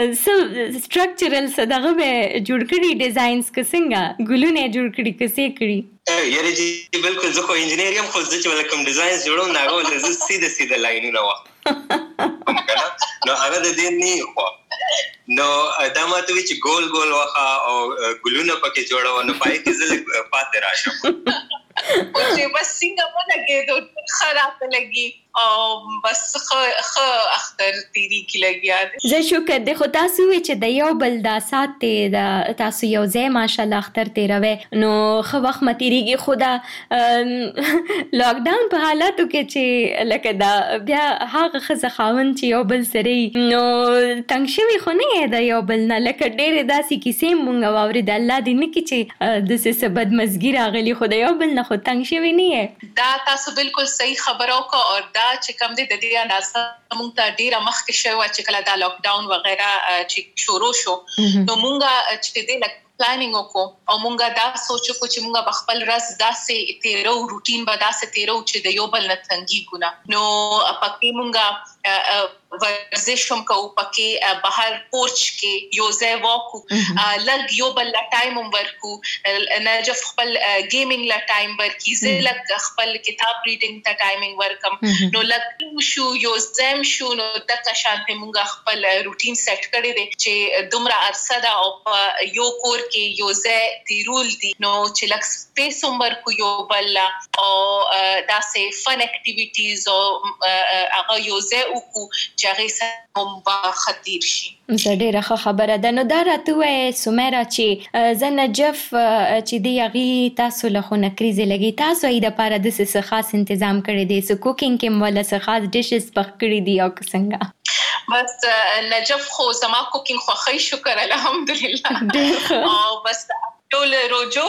سټرکچرل صدغه به جوړ کړي ډیزاینز څنګه ګلونه جوړ کړي کسې کړي. یاره جی بالکل زه خو انجینیر یم خو زه چې ولکم ډیزاینز جوړوم دا غو زه سیده سیده لاینونه وا نو هغه د دې نه خو نو دا ماته وی چې ګول ګول واخا او ګلونه پکې جوړو نو پای کې زل پاتې راشم او چې بس څنګه مونږ کې خراب لګي او بس خ خ اختر تیری کی لګیا زه شکر د خدا سوې چې د یو بل د ساتي د تاسو یو ځای ماشالله اختر تیروي نو خو وخت متیریږي خدا لاک ډاون په حالاتو کې چې لکه دا بیا هغه خزه خاون چې یو بل سره نو تنگ شوی خو نه د یو بل نه لکه ډېر داسې کیسې مونږ واورید الله دې نه کی چې د څه بدمزګی راغلی خو د یو بل نه خو تنگ شوی نه دا تاسو بالکل صحیح خبرو کو او دا چې کوم دې د دې اندازه مونږ ته ډیره مخکې شو چې کله دا لاک ډاون وغیرہ چې شروع شو نو مونږه چې دې لک پلانینګ وکړو او مونږه دا سوچو چې مونږه بخپل راز داسې تیرو روټین به داسې تیرو چې د یو بل نه تنګي ګونه نو پکې مونږه ورزش هم کوو پکې بهر پورچ کې یو ځای واکو لګ یو بل لا ټایم ورکو نجف خپل گیمینګ لا ټایم ورکی زه لګ خپل کتاب ریډینګ ته ټایمینګ ورکم نو لګ شو یو ځم شو نو د شانته مونږه خپل روټین سیټ کړی دی چې دومره عرصه دا او یو کور کې یو ځای تیرول دي نو چې لګ سپیس هم ورکو یو بل او داسې فن اکټیویټیز او هغه یو ځای وکړو چې هغه سره هم با خطیر شي زه ډیره ښه خبره ده نو دا راته وایي سمیرا چې زه نجف چې دی هغې تاسو له خو نکریزې لګي تاسو یې دپاره داسې څه خاص انتظام کړی دی څه کوکینګ کې م ولا څه خاص ډشز پخ کړي دي او که څنګه بس نجف خو زما کوکینګ خوښی شکر الحمدلله او بس ټول روجو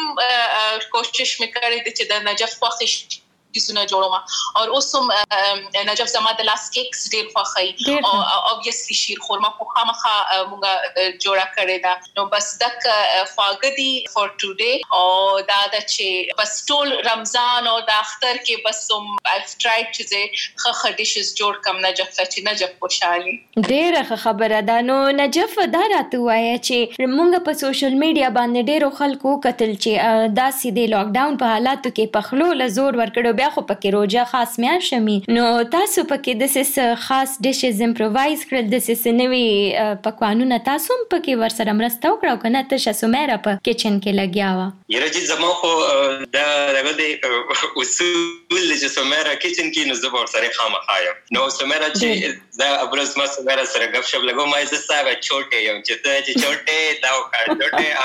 کې کوشش مې کړې ده چې د نجف خوښي چیزونه جوړوم او اوس هم نجف زما د لاس کیکس ډیر خوښي او obviously شیر خورما خو خامخا مونږه جوړه کړې ده نو بس دک خواږه دي فور ټوډے او دا د چې بس ټول رمضان او د اختر کې بس هم I've tried چې زه خه ډیشز جوړ کم نجف چې نجف خوشالي ډیره خبره ده نو نجف دا راته وایي چې مونږ په سوشل میډیا باندې ډیرو خلکو کتل چې داسې د لاک ډاون په حالاتو کې په خلو له زور ورکړو بیا خو پکې روجه خاص میاشمي نو تاسو پکې د څه خاص ډیشز امپرووایز کړل د څه نوي پکوانونه تاسو هم پکې ورسره مرسته وکړو کنه ته سمیرا په کچن کې لګیا و یره چې زما خو دا دغه د اصول چې سمیرا کچن کې نو زبر سره خامخایم نو سمیرا چې دا ابرز ما سمیرا سره غف شپ لګو ما زه ساغه چوټه یم چې ته چې چوټه دا وکړ چوټه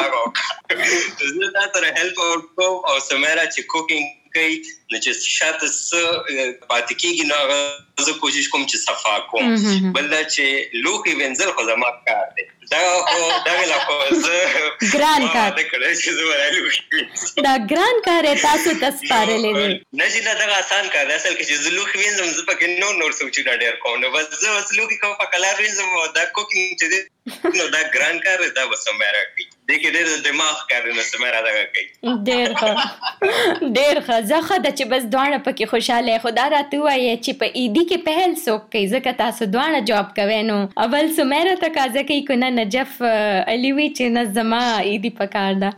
هغه زه دا سره هیلپ او او سمیرا چې کوکینګ کوي نو چې شاته س پاتې کېږي نو زه کوشش کوم چې صفا کوم بل دا چې لوښي وینځل خو زما کار دی دا خو دغه لا خو زه ګران کار دا کړی چې زه وایي دا ګران کار تاسو ته سپارلې دی نه چې دا دغه آسان کار دی اصل کې چې زه لوښي وینځم زه پکې نور نور سوچونه ډېر کوم نو بس زه اوس لوښي کوم په کلار وینځم او دا کوکینګ چې دی نو دا ګران کار دی دا به سمیرا کوي دې کې ډېر دماغ کار نه سمیرا دغه کوي ډېر ښه ډېر ښه زه ښه ده چې بس دواړه پکې خوشحاله خدا راته ووایي چې په عیدي کې پهل څوک کوي ځکه تاسو دواړه جاب کوئ نو اول سمیرا تقاضا کوي که نه نجف علي وي چې نه زما عیدي پکار ده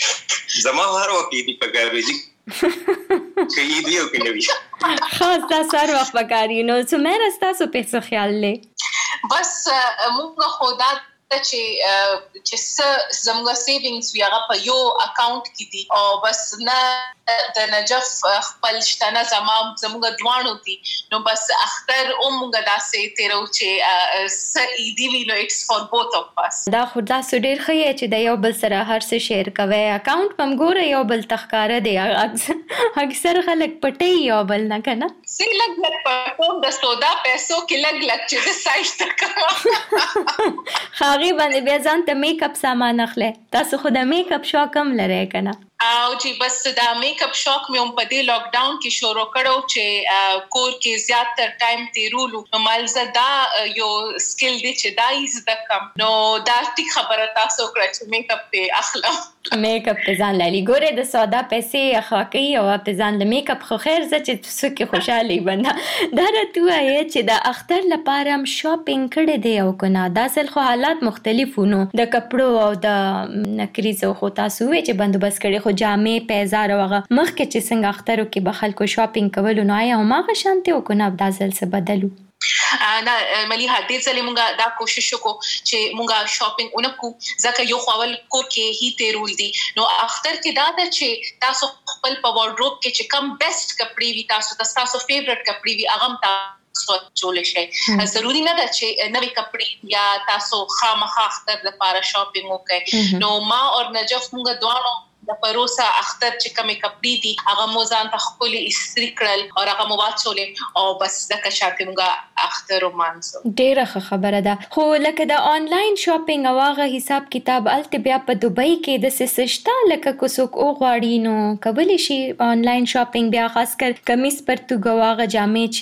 زما هر وخت عیدي پکار وي که عیدي او که نه وي ښه ستاسو هر وخت پکار وي نو سمیرا ستاسو په څه خیال دی بس مونږ خو دا چې چې څه زموږ سیوینګز وي هغه په یو اکاونټ کې دي او بس نه د نجف خپل شتنه زما زموږ دواړو دي نو بس اختر او موږ داسې تیرو چې څه ایدي وي نو اټس فور بوث اف اس دا خو تاسو ډېر ښه یې چې د یو بل سره هر څه شیر کوئ اکاونټ پم ګوره یو بل تخکاره دی اکثر خلک پټي یو بل نه که نه سی لګ لګ پټوم د سودا پیسو کې لګ لګ چې د سایز تکا خاغي باندې بیا ځان ته میک اپ سامان اخلي تاسو خو د میک اپ شوق هم لرئ که نه او چې بس دا میک اپ شوق مې هم په دې لاک ډاون کې شروع کړو چې کور کې زیات تر ټایم تیرولو نو مالزه دا یو سکل دی چې دا یې زده کم نو دا ټیک خبره تاسو کړه چې میک اپ په اخلم میک اپ په ځان لالي ګوره د سودا پیسې اخواکي او په ځان د میک اپ خو خیر زه چې څوک خوشالي بنده دا راته وایي چې د اختر لپاره هم شاپینګ کړی دی او که نه دا ځل خو حالات مختلف نو د کپړو او د نکریزو خو تاسو وایي چې بندوبست کړی خو جامې پیزار او هغه مخکې چې څنګه اخترو کې به خلکو شاپینګ کولو نو آیا هماغه شانتې او که نه دا ځل څه بدلو نه مليها ډېر ځلې مونږه دا کوشش وکړو چې مونږه شاپینګ اونکو ځکه یو خپل کور کې هی تیرول دي نو اختر کې دا د چې تاسو خپل په وارډروب کې چې کم بیسټ کپڑے وي تاسو تاسو فیورټ کپڑے وي هغه تاسو چول شي ضروری نه ده چې نوې کپڑے یا تاسو خامخا اختر لپاره شاپینګ وکړئ نو ما او نجف مونږ دوه د پروسه اختر چې کومې کپڑے دي هغه موزان ته خپل استری کړل او هغه مو واچولې او بس د کښاته موږ اختر ومانځو. ډیره خبره ده خو لکه د آنلاین شاپینګ او هغه حساب کتاب الته بیا په دوبۍ کې د سسشتا لکه کو څوک او غواړي نو کولی شي آنلاین شاپینګ بیا خاص کر کمیس پرتګ واغه جامې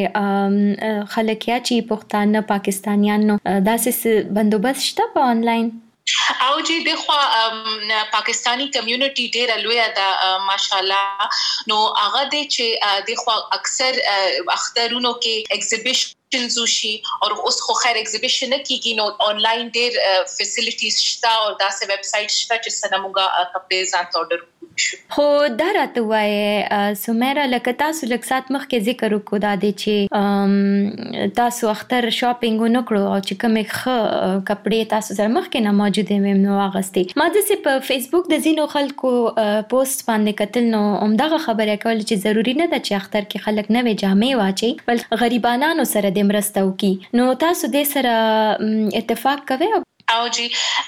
چې خلک یا چې پښتانه پاکستانیان نو داسې بندوبست شته په آنلاین او جی دغه پاکستانی کمیونټي ډېر لوی ده ماشاءالله نو هغه د چې دغه اکثر اخترونو کې ایگزیبیشن زوشي او اوس خو خیر ایگزیبیشن کیږي نو آنلاین ډېر فیسیلیټیز شته او داسې ویب سټ شته چې سنموګه کپڑے ځان ته آرډر خو دا راته وایي سمیرا لکه تاسو لکه سات مخکې ذکر وکړو دا دی چې تاسو اختر شاپینګ ونکړو او چې کومې ښه کپڑے تاسو سره مخکې نه موجوده وي نو اغستې ما د په فیسبوک د زینو خلکو پوسټ باندې کتل نو همدغه خبره کول چې ضروری نه ده چې اختر کې خلک نوې جامې واچي بل غریبانو سره د مرسته وکي نو تاسو دې سره اتفاق کوئ او جی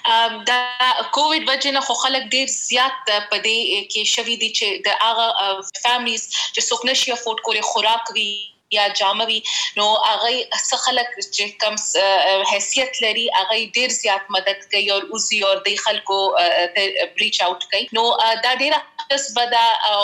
دا کووډ وجنه خو خلک ډیر زیات په دې کې شوي دي چې د هغه فیملیز چې څوک نشي افورد کولی خوراک وي یا جاموي نو هغه څه خلک چې کم حیثیت لري هغه ډیر زیات مدد کوي او اوسي او د خلکو ریچ اوټ کوي نو دا ډیر اس بدا او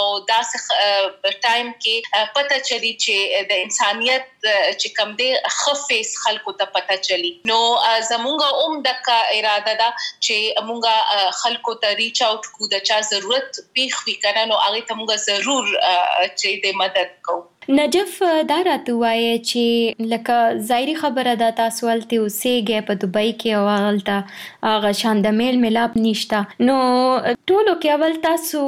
داسې ټایم کې پته چلی چې د انسانيت چې کم دی خفیس خلکو ته پته چلی نو زمونږه اوم د اراده ده چې مونږه خلکو ته ریچ اوټ کو د چا ضرورت پیښ وی کنه نو هغه ته مونږه ضرور چې د مدد کوو. نجف دا راته وایي چې لکه ظاهري خبره ده تاسو ولته اوسېږئ په دوبۍ کې او هلته هغه شان د میل ملاپ نشته نو ټولو کې اول تاسو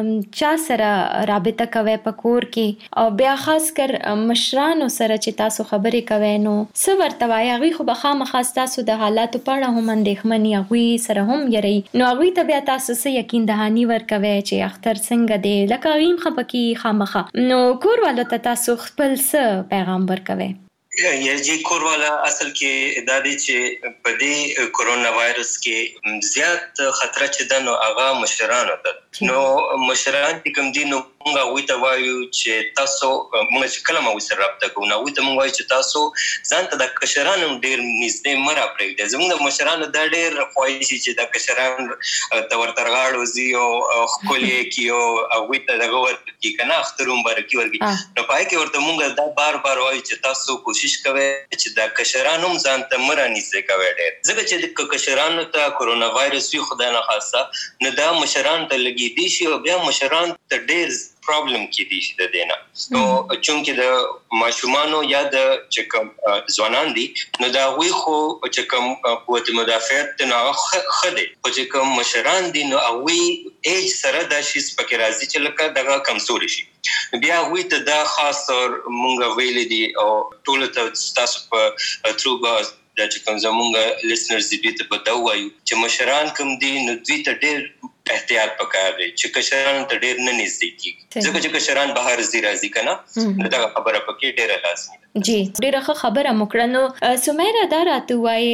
چا سره رابطه کوئ په کور کې او بیا خاص کر مشرانو سره چې تاسو خبرې کوئ نو څه ورته وایي هغوی خو به خامخا ستاسو د حالاتو په اړه هم اندېښمن وي هغوی سره هم یری نو هغوی ته بیا تاسو څه یقین دهاني ورکوئ چې اختر څنګه دی لکه هغوی هم خفه کېږي خامخا نو کور والو ته تاسو خپل څه پیغام ورکوئ؟ یا جی کور والا اصل کې دا دی چې په دې کورونا وایرس کې زیات خطر چې د نو هغه مشرانو ته نو مشران کوم دي نو موږ وایو ته وایو چې تاسو موږ کله مو سره رابطه کوو نو وایو ته موږ وایو چې تاسو ځان ته د کشرانو ډیر نږدې مره پرېږدئ زموږ مشرانو دا ډیر خوښي چې د کشران تور ترغاړو زی او خپلې کیو او وایو ته دغه ورکی کنه اختروم برکی ورکی نو پای کې ورته موږ دا بار بار وایو چې تاسو کوشش کوي چې د کشرانو ځان ته مرانی ځکه وړي ځکه چې د کشرانو ته کورونا وایرس وی خدای نه خاصه نه دا مشران ته لګي دي شي او بیا مشران ته ډیر پرابلم کې دي چې د دینه نو چونکې د ماشومانو یا د چې کوم ځوانان دي نو دا وی خو چې کوم قوت مدافعت نه خده او چې کوم مشران دي نو وی ایج سره د شي سپک راځي چې لکه دغه کمزوري شي بیا وی ته دا خاص تر مونږ ویل دي او ټول ته تاسو په ترو باز د چې کوم زمونږ لیسنرز دي ته په دا وایو چې مشران کوم دي نو دوی ته ډېر احتیاط پکار دی چې کشران ته ډېر نه نږدې کیږي ځکه چې کشران بهر زی راځي کنه نو دا خبره پکې ډېره لازمي ده. جی ډېره ښه خبره مو کړه نو سمیرا دا راته وایي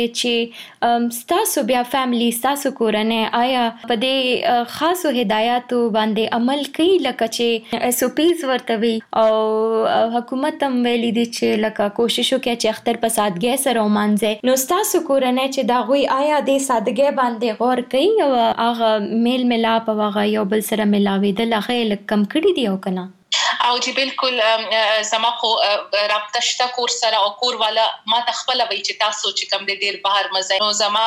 چې ستاسو بیا فیملی ستاسو کورنۍ آیا په دې خاصو هدایاتو باندې عمل کوي لکه چې ایس او پیز ورته وي او حکومت هم ویلي دي چې لکه کوشش وکړي چې اختر په سادګۍ سره ومانځي نو ستاسو کورنۍ چې د هغوی آیا د سادګۍ باندې غور کوي او هغه میل ملاپ او هغه یو بل سره ملاوېدل هغه یې لږ کم کړي دي او که نه؟ او جی بالکل زما خو رابطه شته کور سره او کور والا ما ته خپله وایي چې تاسو چې کوم دی ډېر بهر مزه نو زما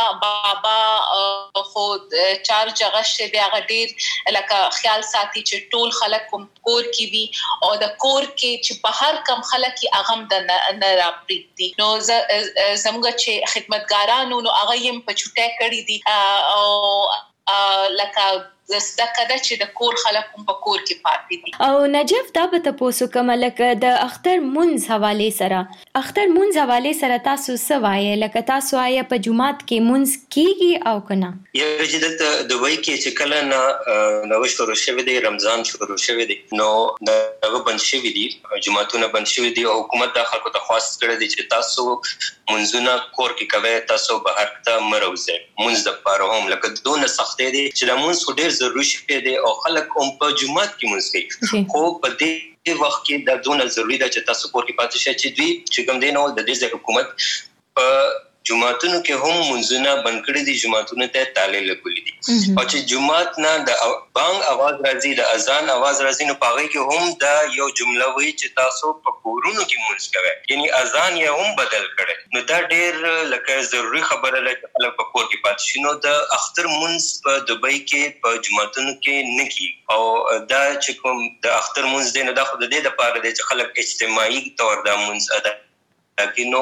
بابا خو چارج هغه شی دی هغه ډېر لکه خیال ساتي چې ټول خلک کوم کور کې وي او د کور کې چې بهر کم خلک یې هغه هم د نه راپرېږدي نو زموږ چې خدمتګارانو نو هغه یې هم په چوټۍ کړي دي او لکه زدکده چې د کور خلک هم په کور کې پاتې دي. او نجف دا به تاسو کوم لکه د اختر منځ حواله سره اختر منځ حواله سره تاسو سوای لکه تاسو آیا په جمعات کې منځ کیږي او کنه؟ یا چې د دوی کې چې کله نه نو شروع شوه دی رمضان شروع شوه دی نو هغه بند شوی دي جمعتونه بند شوی دي او حکومت د خلکو ته خواست کړی دی چې تاسو منځونه کور کې کوي تاسو بهر ته مروزه منځ د پاره هم لکه دونه سختې دي چې د منځ ډېر ضروري شي دی او خلک هم په جمعات کې منځ کوي خو په دې وخت کې د دونه ضروري ده چې تاسو کور کې پاتې شئ چې دوی چې کوم دین او د دې حکومت په جمعتونو کې هم منځونه بند کړی دي جمعتونو ته تاله لګولې دي او چې جمعات نه د بانګ आवाज راځي د اذان आवाज راځي نو پاغي کې هم دا یو جمله وایي چې تاسو په کورونو کې منځ کوئ یعنی اذان یې هم بدل کړي نو دا ډېر لکه ضروری خبره ده چې خلک په کور کې پاتې شي نو د اختر منځ په دوبۍ کې په جمعتونو کې نه کی او دا چې کوم د اختر منځ دی نو دا خو د دې لپاره دی چې خلک اجتماعي تور د منځ ادا کینو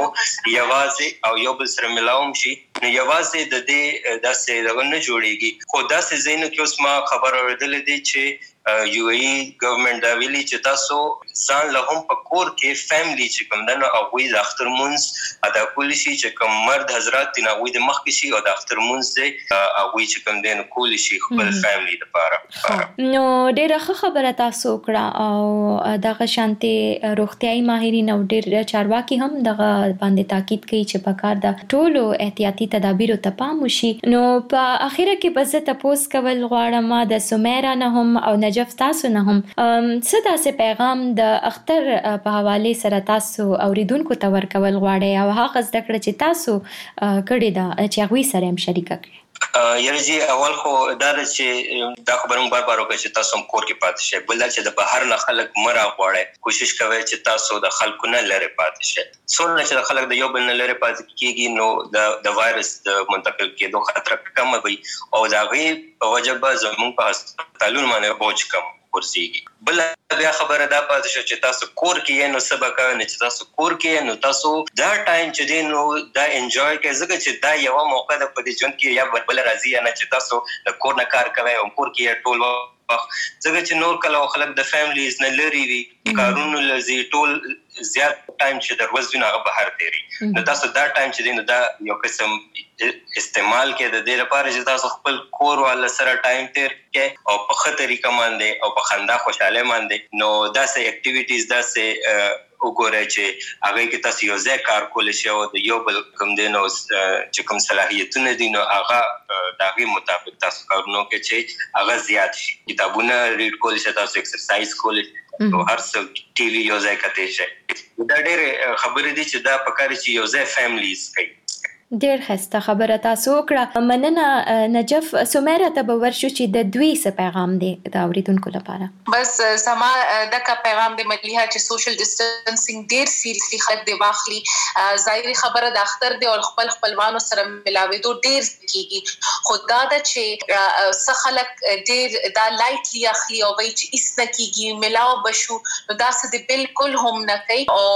یوازې او یو بل سره ملاوم شي نو یوازې د دې داسې دغه نه جوړیږي خو داسې زینو کې اوس ما خبر اورېدلې دي چې یو ای ګورنمنت دا ویلي چې تاسو ځان له هم په کور کې فیملی چې کوم دنه او وی د اختر منځ ادا کولی شي چې کوم مرد حضرات دي نو د مخ کې شي او د اختر منځ دی او وی چې کوم دنه کولی شي خپل فیملی لپاره نو ډیره ښه خبره تاسو کړه او دغه شانتي روغتيایي ماهرین او ډیر چارواکي هم دغه باندې تاکید کوي چې په کار د ټولو احتیاطي تدابیرو ته پام وشي نو په اخیره کې به زه تاسو کول غواړم د سمیرا نه هم او نجف تاسو نه هم څه داسې پیغام د اختر په حواله سره تاسو اوریدونکو ته ورکول غواړئ او هغه زده کړه چې تاسو کړی دا چې هغه سره هم شریکه کړئ؟ یارجی اول خو دا چې دا خبرم بار بار وکړي چې تاسو هم کور کې پاتې شئ بل چې د بهر نه خلک مرا غواړي کوشش کوي چې تاسو د خلکو نه لری پاتې شئ څونه چې خلک د یو بل نه لری پاتې کیږي نو د د وایرس د منتقل کېدو خطر کم وي او دا غي په وجبه زموږ په هسپتالونو باندې بوج کم ورسیږي بل بیا خبره دا پاتې شو چې تاسو کور کې نو سبق نه چې تاسو کور کې نو تاسو دا ټایم چې دی نو دا انجوای کوئ ځکه چې دا یو موقع ده په دې ژوند کې یا بل راځي نه چې تاسو د کور نه کار کوئ او کور کې ټول وخت ځکه چې نور کله خلک د فیملیز نه لري وي کارونو لزی ټول زیات ټایم چې د ورځې نه بهر تیری نو تاسو دا ټایم چې دی نو دا یو قسم استعمال کې د دې لپاره چې تاسو خپل کور ولا سره ټایم تیر کې او په ښه طریقه باندې او په خندا خوشاله باندې نو دا سه اکټیویټیز دا سه وګورئ چې هغه کې تاسو یو ځای کار کول شي او د یو بل کوم دینو چې کوم صلاحیتونه دي نو هغه دغه مطابق تاسو کارونه کې چې هغه زیات شي کتابونه ریډ کول شي تاسو ایکسرسایز کول او هر څه ټي وي یو ځای کته شي دا ډېر خبرې دي چې دا پکاره چې یو ځای فیملیز کوي ډیر خسته خبره تاسو وکړه مننه نجف سمیرا ته به ورشو چې د دوی څه پیغام دی د اوریدونکو لپاره بس سما دغه پیغام د مليها چې سوشل ډیسټنسینګ ډیر سیریسلی خلک دی واخلي ظاهري خبره د اختر دی او خپل خپلوانو سره ملاوېدو ډیر کیږي خدا د چې څه خلک ډیر دا لایټلی اخلي او وایي چې اس نه کیږي ملاو بشو نو دا څه دی بالکل هم نه کوي او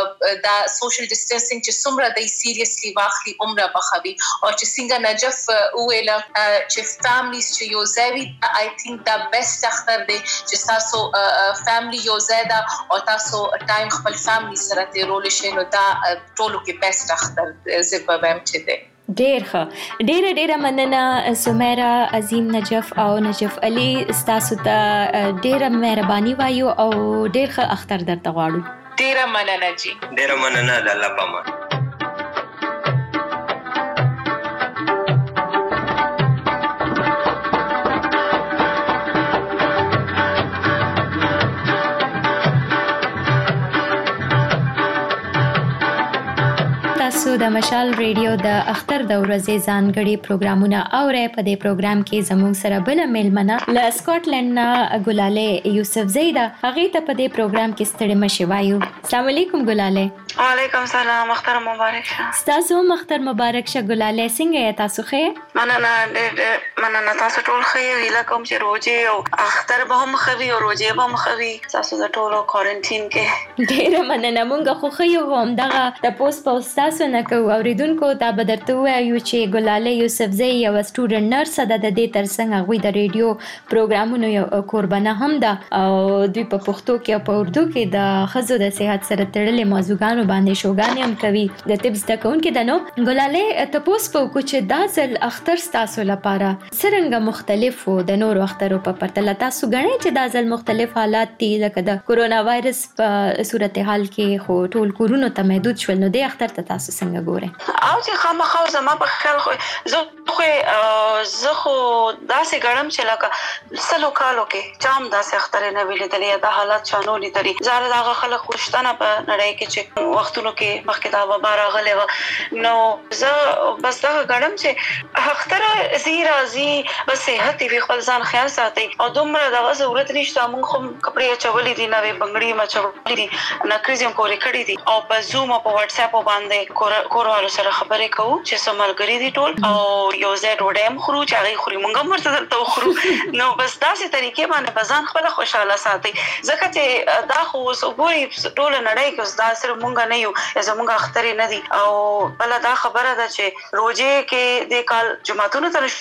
دا سوشل ډیسټنسینګ چې څومره دی سیریسلی واخلي عمره بخوي او چې څنګه نجف ویل چې فیملیز چې یو ځای آی تھنک دا بیسټ اختر دی چې تاسو فیملی یو ځای دا او تاسو ټایم خپل فیملی سره تیرول شي نو دا ټولو کې بیسټ اختر زببم چې دی ډیر ښه ډیره ډیره مننه سمیرا عظیم نجف او نجف علي تاسو ته ډیره مهرباني وایو او ډیر ښه اختر درته غواړو ډیره مننه جی ډیره مننه د الله پامان تاسو د مشال ریډیو د اختر د ورځې ځانګړي پروګرامونه اورئ په دې پروګرام کې زموږ سره بل میلمنه له سکاټلند نه ګلاله یوسف زیدا هغه ته په دې پروګرام کې ستړي مشي وایو. السلام علیکم ګلاله. وعلیکم السلام، اختر مبارک شه. تاسو مختر مبارک شه. ګلاله څنګه تاسو ښه؟ مننه مننه تاسو ټول ښه ویل کوم چې روزي او اختر به هم خوي او روزي به هم خوي. تاسو د ټولو کوارنټین کې ډیر مننه. مونږ خو خو یو هم دغه د پوسټ پوسټ تاسو نه کوو اوریدونکو ته به درته وایو چې ګلاله یوسفزۍ یو سټوډنټ نرس ده، د دې ترڅنګ هغوی د ریډیو پروګرامونو یو قربانه هم ده او دوی په پښتو کې او په اردو کې د ښځو د صحت سره تړلې موضوعګانو باندې شوګانې هم کوي. د طب زده کوونکي ده. نو ګلاله تاسو په کو چې دا ځل اختر تاسو لپاره څنګه مختلف وو د نورو اخترو په پرتله؟ تاسو غواړئ چې دا ځل مختلف حالات دي لکه د کورونا وایرس په صورتحال کې خو ټول کورونو ته محدود شول، نو د اختر ته تاسو څنګه ګورئ؟ او چې خامخا زما په خیال خو زه خو زه خو داسې ګڼم چې لکه سلو کالو کې چام داسې اختر نه ویلې دلې د حالات چانو لیدلې. زاره دا خلک خوشتنه په نړۍ کې چې وختونو کې مخکې دا وبا راغلې و، نو زه بس دا ګڼم چې اختر زی راځي بس صحت وي، خپل ځان خیال ساتي او دومره دغه ضرورت نشته. موږ هم کپڑے چولې دي، نوې بنگړي ما چولې دي، نکریزم کورې کړې دي او په زوم او په واتس اپ باندې کوروالو سره خبرې کوو چې سملګری دي ټول او یو ځای ډوډۍ هم خورو چې هغه خوري مونږ هم ورته دلته خورو. نو بس داسې طریقې باندې په ځان خپل خوشاله ساتي، ځکه چې دا خو وګوري ټول نړۍ کې دا صرف مونږ نه یو، زمونږ اختر نه دي. او بل دا خبره ده چې روزه کې د کال جمعتونو ته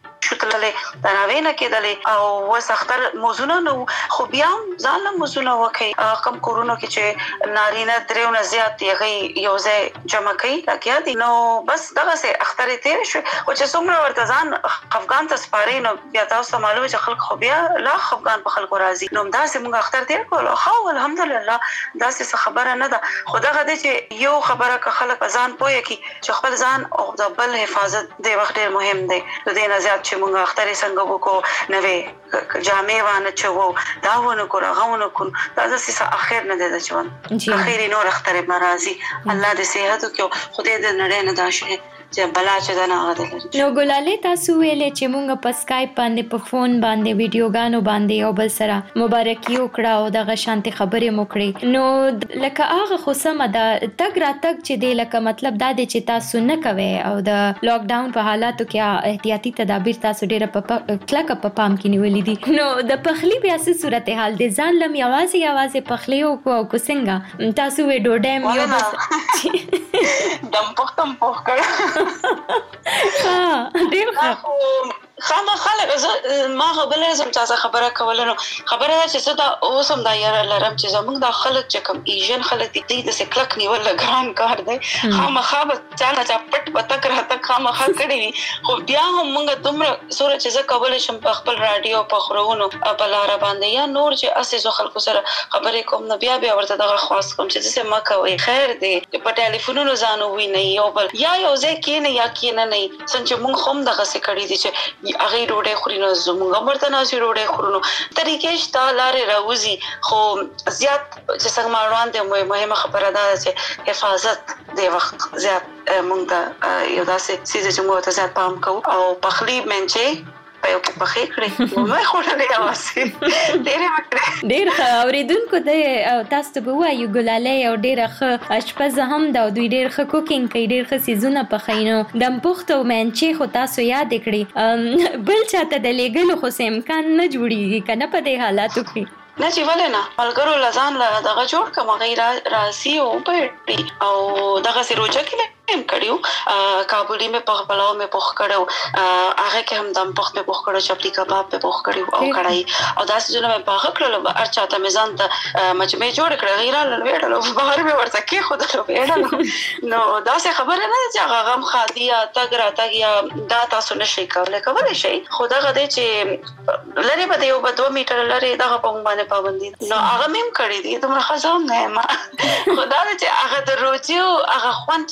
شتللې تراوی نه کېدلې او وس اختر موزونه نو خو بیا ځان له موزونه وکي کم کورونو کې چې نارینه درېونه زیات دی غي یو ځای جمع کوي راکیا دي. نو بس دغه سه اختر تیر شو او چې څومره ورته ځان افغان ته سپاري نو بیا تاسو معلومه چې خلک خو بیا لا افغان په خلکو راځي. نو دا سه موږ اختر تیر کول خو الحمدلله دا سه خبره نه ده. خدای غدي چې یو خبره که خلک ځان پوي کی چې خپل ځان او د بل حفاظت دی وخت ډیر مهم دی. د دې نه زیات چې موږ اختر څنګه وکړو نوې جامې وانه چوو دا ونه کو راغونه کو دا د سیسه اخر نه ده چې اخر نور اختر مرضی الله دې صحت او خدای دې نړۍ نه داشه چې بلا چې دا نه غدل. نو ګلاله تاسو ویلې چې مونږ په اسکایپ باندې په فون باندې ویډیوګانو باندې او بل سره مبارکي وکړه او دغه شانتي خبرې مو کړې. نو لکه هغه خو سم ده تګ را تګ چې دی لکه مطلب دا دی چې تاسو نه کوي او د لاک ډاون په حالاتو کې احتیاطي تدابیر تاسو ډیره په کلک په پام کې نیولې دي. نو د پخلی بیا څه صورتحال دی؟ ځان لم یوازې یوازې پخلی او کو څنګه تاسو وې ډوډۍ مې یو بس دم پختم پخ کړ ها ډیر ښه خامہ خلک ما خبره زم تاسو خبره کول نو خبره چې څه دا اوسم دا یاره لرم چې زمونږ د خلک چې کوم ایجن خلک دي د سکلک نیول ګران کار دی. خامہ خابه چاله چا پټ پتک راته خامہ خا کړی خو بیا هم موږ دومره سوره چې زه کول شم په خپل رادیو په خورونو په لار باندې یا نور چې اساسو خلکو سره خبرې کوم نو بیا بیا ورته دغه خاص کوم چې څه ما کوي خیر دی په ټلیفونونو ځانو وی نه یو بل یا یو ځای کې نه یا کې نه نه څنګه موږ هم دغه څه کړی دي چې هغه ډوډۍ خوري نو زموږ مرته ناسي ډوډۍ خورو طریقې شته لارې راوځي. خو زیات چې څنګه ماروان دې مهمه خبره ده چې حفاظت د وخت زیات موږ ته یو داسې سیده چې موږ ته زیات پام کوو او پخلی منځي په یو په خې کړې نو خورلې اوسې ډېر وکړې ډېر ښه اوریدونکو د تاسو ته وایو ګلاله یو ډېر ښه اشپز هم دا دوی ډېر ښه کوکینګ کوي ډېر ښه سیزونه پخاینو د پختو منچې خو تاسو یاد کړی بل چاته د لګلو خو امکان نه جوړیږي کنه په دې حالاتو کې نه چې ولې نه ملګرو لزان لا دغه جوړ کوم غیر راسي او په او دغه سی روزه کې هم کړیو کابلی مې په پلاو مې پخ کړو هغه کې هم دم پخ مې پخ کړو چپلی کباب په پخ کړو او کړای او داسې جوړه مې پخ کړل ارچا ته میزان ته مچ مې جوړ کړ غیر له ویډلو بهر مې ورته کې خو دلو ویډلو نو داسې خبره نه چې هغه غم خادیا تګ را تګ یا دا تاسو نشي کولای کولای شي خو دا غدې چې لری به یو په دوه میټر لری دغه په باندې پابندي نو هغه مې کړی دي دومره خزام نه ما خدای چې هغه د روزي او هغه خوان چې کنه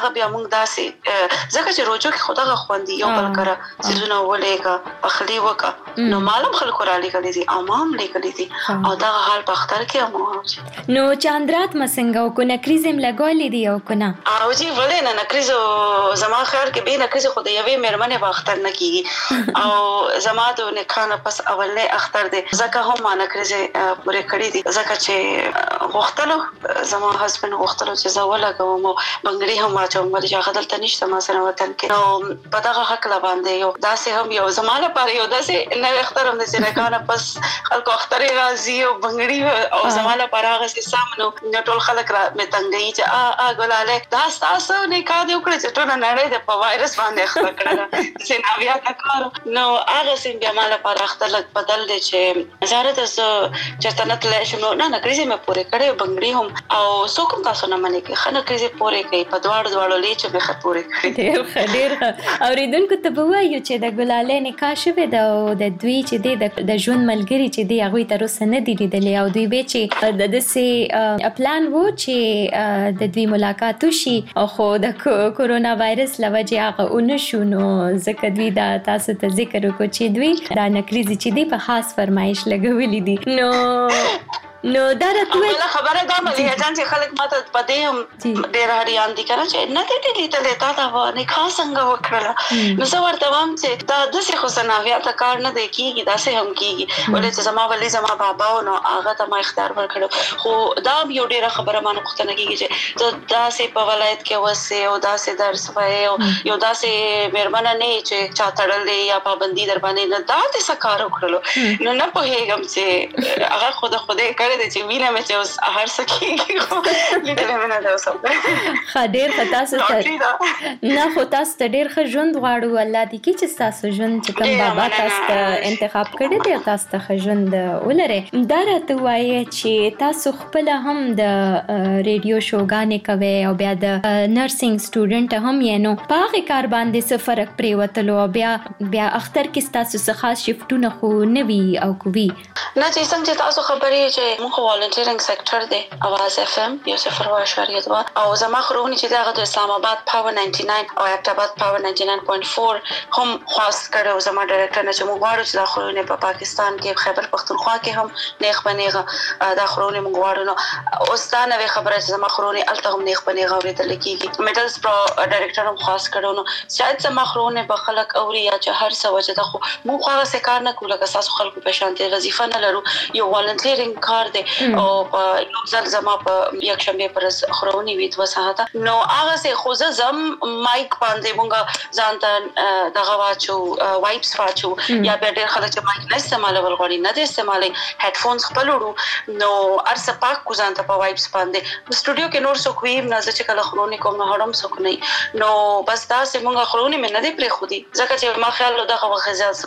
هغه بیا موږ داسې ځکه چې روجو کې خدای خوندي یو بل کړه سيزونه ولېګه پخلی وکا نو معلوم خلکو را لګلې دي عوام لګلې دي او دا حال په اختر کې مو نو چاندرات مسنګ او کو نکریزم لګولې دی او کنه او جی ولې نه نکریزو زما خیر کې به نکریزو خدای یوې مېرمنه په اختر نه کیږي او زما د نکانه پس اولنې اختر دی ځکه هم ما نکریزه پورې کړې دي ځکه چې غوښتلو زما هسبند غوښتلو چې زه ولګوم بنګړي هم واچوم ولې چې هغه دلته نشته ما سره وطن کې نو په دغه حق لا باندې یو داسې هم یو زما لپاره یو داسې نو اختر هم د سینکانه پس خلکو اختر راځي او بنګړي او زما لپاره هغه سامنو ټول خلک را مې تنګي چې ا ا ګلاله دا تاسو نه کا دی وکړي چې ټول نړۍ د په وایرس باندې اختر کړل سیناویا تکار نو هغه سیم بیا ما لپاره اختر لګ بدل دي چې زاره د چرتنت له شنو نه نکریزه مې پوره کړې بنګړي هم او څوک تاسو نه منې کې خنه کریزه پوره کوي په دواړو دواړو لیچ به خپوره کوي ډېر ډېر اوریدونکو ته به وایو چې د ګلاله نکاح شوه د د دوی چې د ژوند ملګری چې دی هغه تر اوسه نه دی لیدلې او دوی به چې د دسې پلان وو چې د دوی ملاقات وشي او خو د کورونا وایرس لوجه هغه اونشو نو ځکه دوی دا تاسو ته ذکر وکړو چې دوی دا نکریزه چې دی په خاص فرمایش لګولې دي نو نو دا راته ولا خبره دا ملي جان چې خلک ماته پدې هم ډېر هریان دي کنه چې نه دې دې ته تا دا نه خاص څنګه وکړه نو زه ورته وایم چې دا د څه خصناویا ته کار نه دی کیږي دا څه هم کیږي ولې چې زما ولې زما بابا نو هغه ته ما اختیار ورکړو خو دا یو ډېر خبره مانه پوښتنه کیږي چې دا څه په ولایت کې وسه او دا څه درس وایي یو دا څه مېرمنه نه چې چا تړلې یا پابندي در باندې نه دا د سکار وکړلو نو نه په هیګم چې هغه خود خوده د چې وینه مې چې اوس هر څه کېږي لیدلې مې نه ده اوس ډېر ښه تاسو ته نه خو تاسو ته ډېر ښه ژوند غواړو الله دې کړي چې تاسو ژوند چې کوم بابا تاسو ته انتخاب کړی دی تاسو ته ښه ژوند ولرئ دا راته وایي چې تاسو خپل هم د ریډیو شوګانې کوئ او بیا د نرسنګ سټوډنټ هم یې نو په هغې کار باندې څه فرق پرېوتلو او بیا بیا اختر کې ستاسو څه خاص شفټونه خو نه وي او که وي نه چې څنګه چې تاسو خبرې چې موږ والنټیرینګ سېکټر دی اواز اف ام یو صفر و اشاریه دوه او زما خرونی چې دغه د اسلام آباد پاور نننटी ناین او اکټ آباد پاور نننटी ناین پوینټ فور هم خاص کړو زما ډایرکټر نه چې موږ غواړو چې د خرونی په پاکستان کې خیبر پختونخوا کې هم نیخ بنېغه د خرونی موږ غواړو نو اوس دا نوې خبره چې زما خرونی الته هم نیخ بنېغه اورېدل کېږي میډلز پرو ډایرکټر هم خاص کړو نو شاید زما خرونی په خلک اوري یا چې هر څه وجه ده خو موږ هغه څه کار نه کوو لکه تاسو خلکو په شانتي وظیفه نه لرو یو والنټیرینګ کار دی او یو ځل زما په یک شنبه پر خرونی وی دوه ساعته نو هغه سه خو زم مایک باندې مونږه ځانته دغه واچو وایپس واچو یا به ډېر خلک چې مایک نه استعمالول غواړي نه د استعمالي هډفونز خپل وړو نو ارسه پاک کو ځانته په وایپس باندې سټوډیو کې نور څوک ویم نه چې کله خرونی کوم نه هړم څوک نه نو بس دا سه مونږه خرونی مې نه دی پرې خو دي ځکه چې ما خیال دغه وخت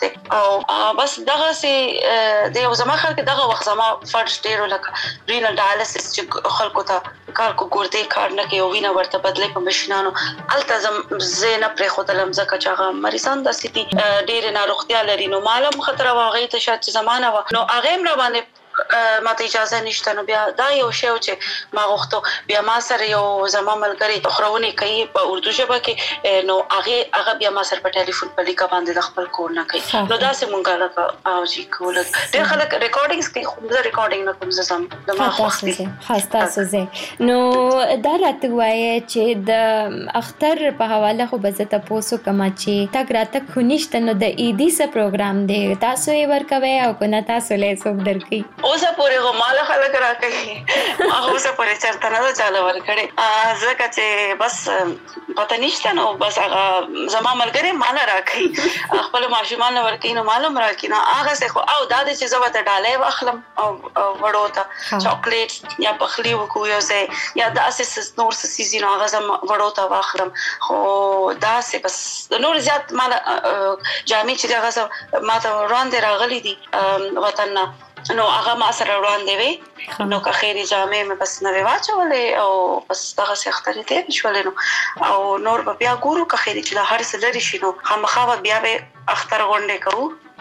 او بس دغه سي د یو زما خلک دغه وخت زما فرست ډیرو لکه رینل ډایالیسس چې خلکو ته کار کو ګورته کار نه کوي وینه ورته بدلې په ماشينانو التزم زینه پرې خو تلم زکه چې هغه مریضان د سيتي ډیر نه روغتیا لري نو معلوم خطر واغې ته شات زمانہ نو هغه مر باندې ماته اجازه نشته نو بیا دا یو شی چې ما غوښتو بیا ما سره یو زما ملګری خرونی کوي په اردو ژبه کې نو هغه هغه بیا ما سره په ټلیفون په لیکه باندې د خپل کور نه کوي نو دا سه مونږه لکه او جی کول ډېر خلک ریکارډینګز کوي خو زه ریکارډینګ نه کوم زم د ما خوښتي خاص تاسو زه نو دا راته وایي چې د اختر په حواله خو به زه تاسو کوم چې تک راته خو نشته نو د ایدي سه پروګرام دی تاسو یې ورکوي او کنه تاسو له څوک درکې اوسه پورې غماله خلک راکړي هغه اوسه پورې چرته نه چاله ورکړي ځکه چې بس پته نشته نو بس هغه زما ملګری مال راکړي خپل ماشومان ورکړي نو معلوم راکړي نو هغه څه خو او دا چې زه وته ډالې واخلم او وړو ته چاکلیټ یا پخلی وکړو یو څه یا دا اساس نور څه سيزي نو هغه زم وړو ته واخلم خو دا څه بس نور زیات مال جامې چې هغه ما ته وړاندې راغلي دي وطن نو هغه ما سره وړاندې وي نو که خیری جامې مې بس نه واچولې او بس دغه څه اخترې ته شولې نو او نور بیا ګورو که خیری چې د هر څه لري شي نو خامخا بیا به اختر غونډه کوو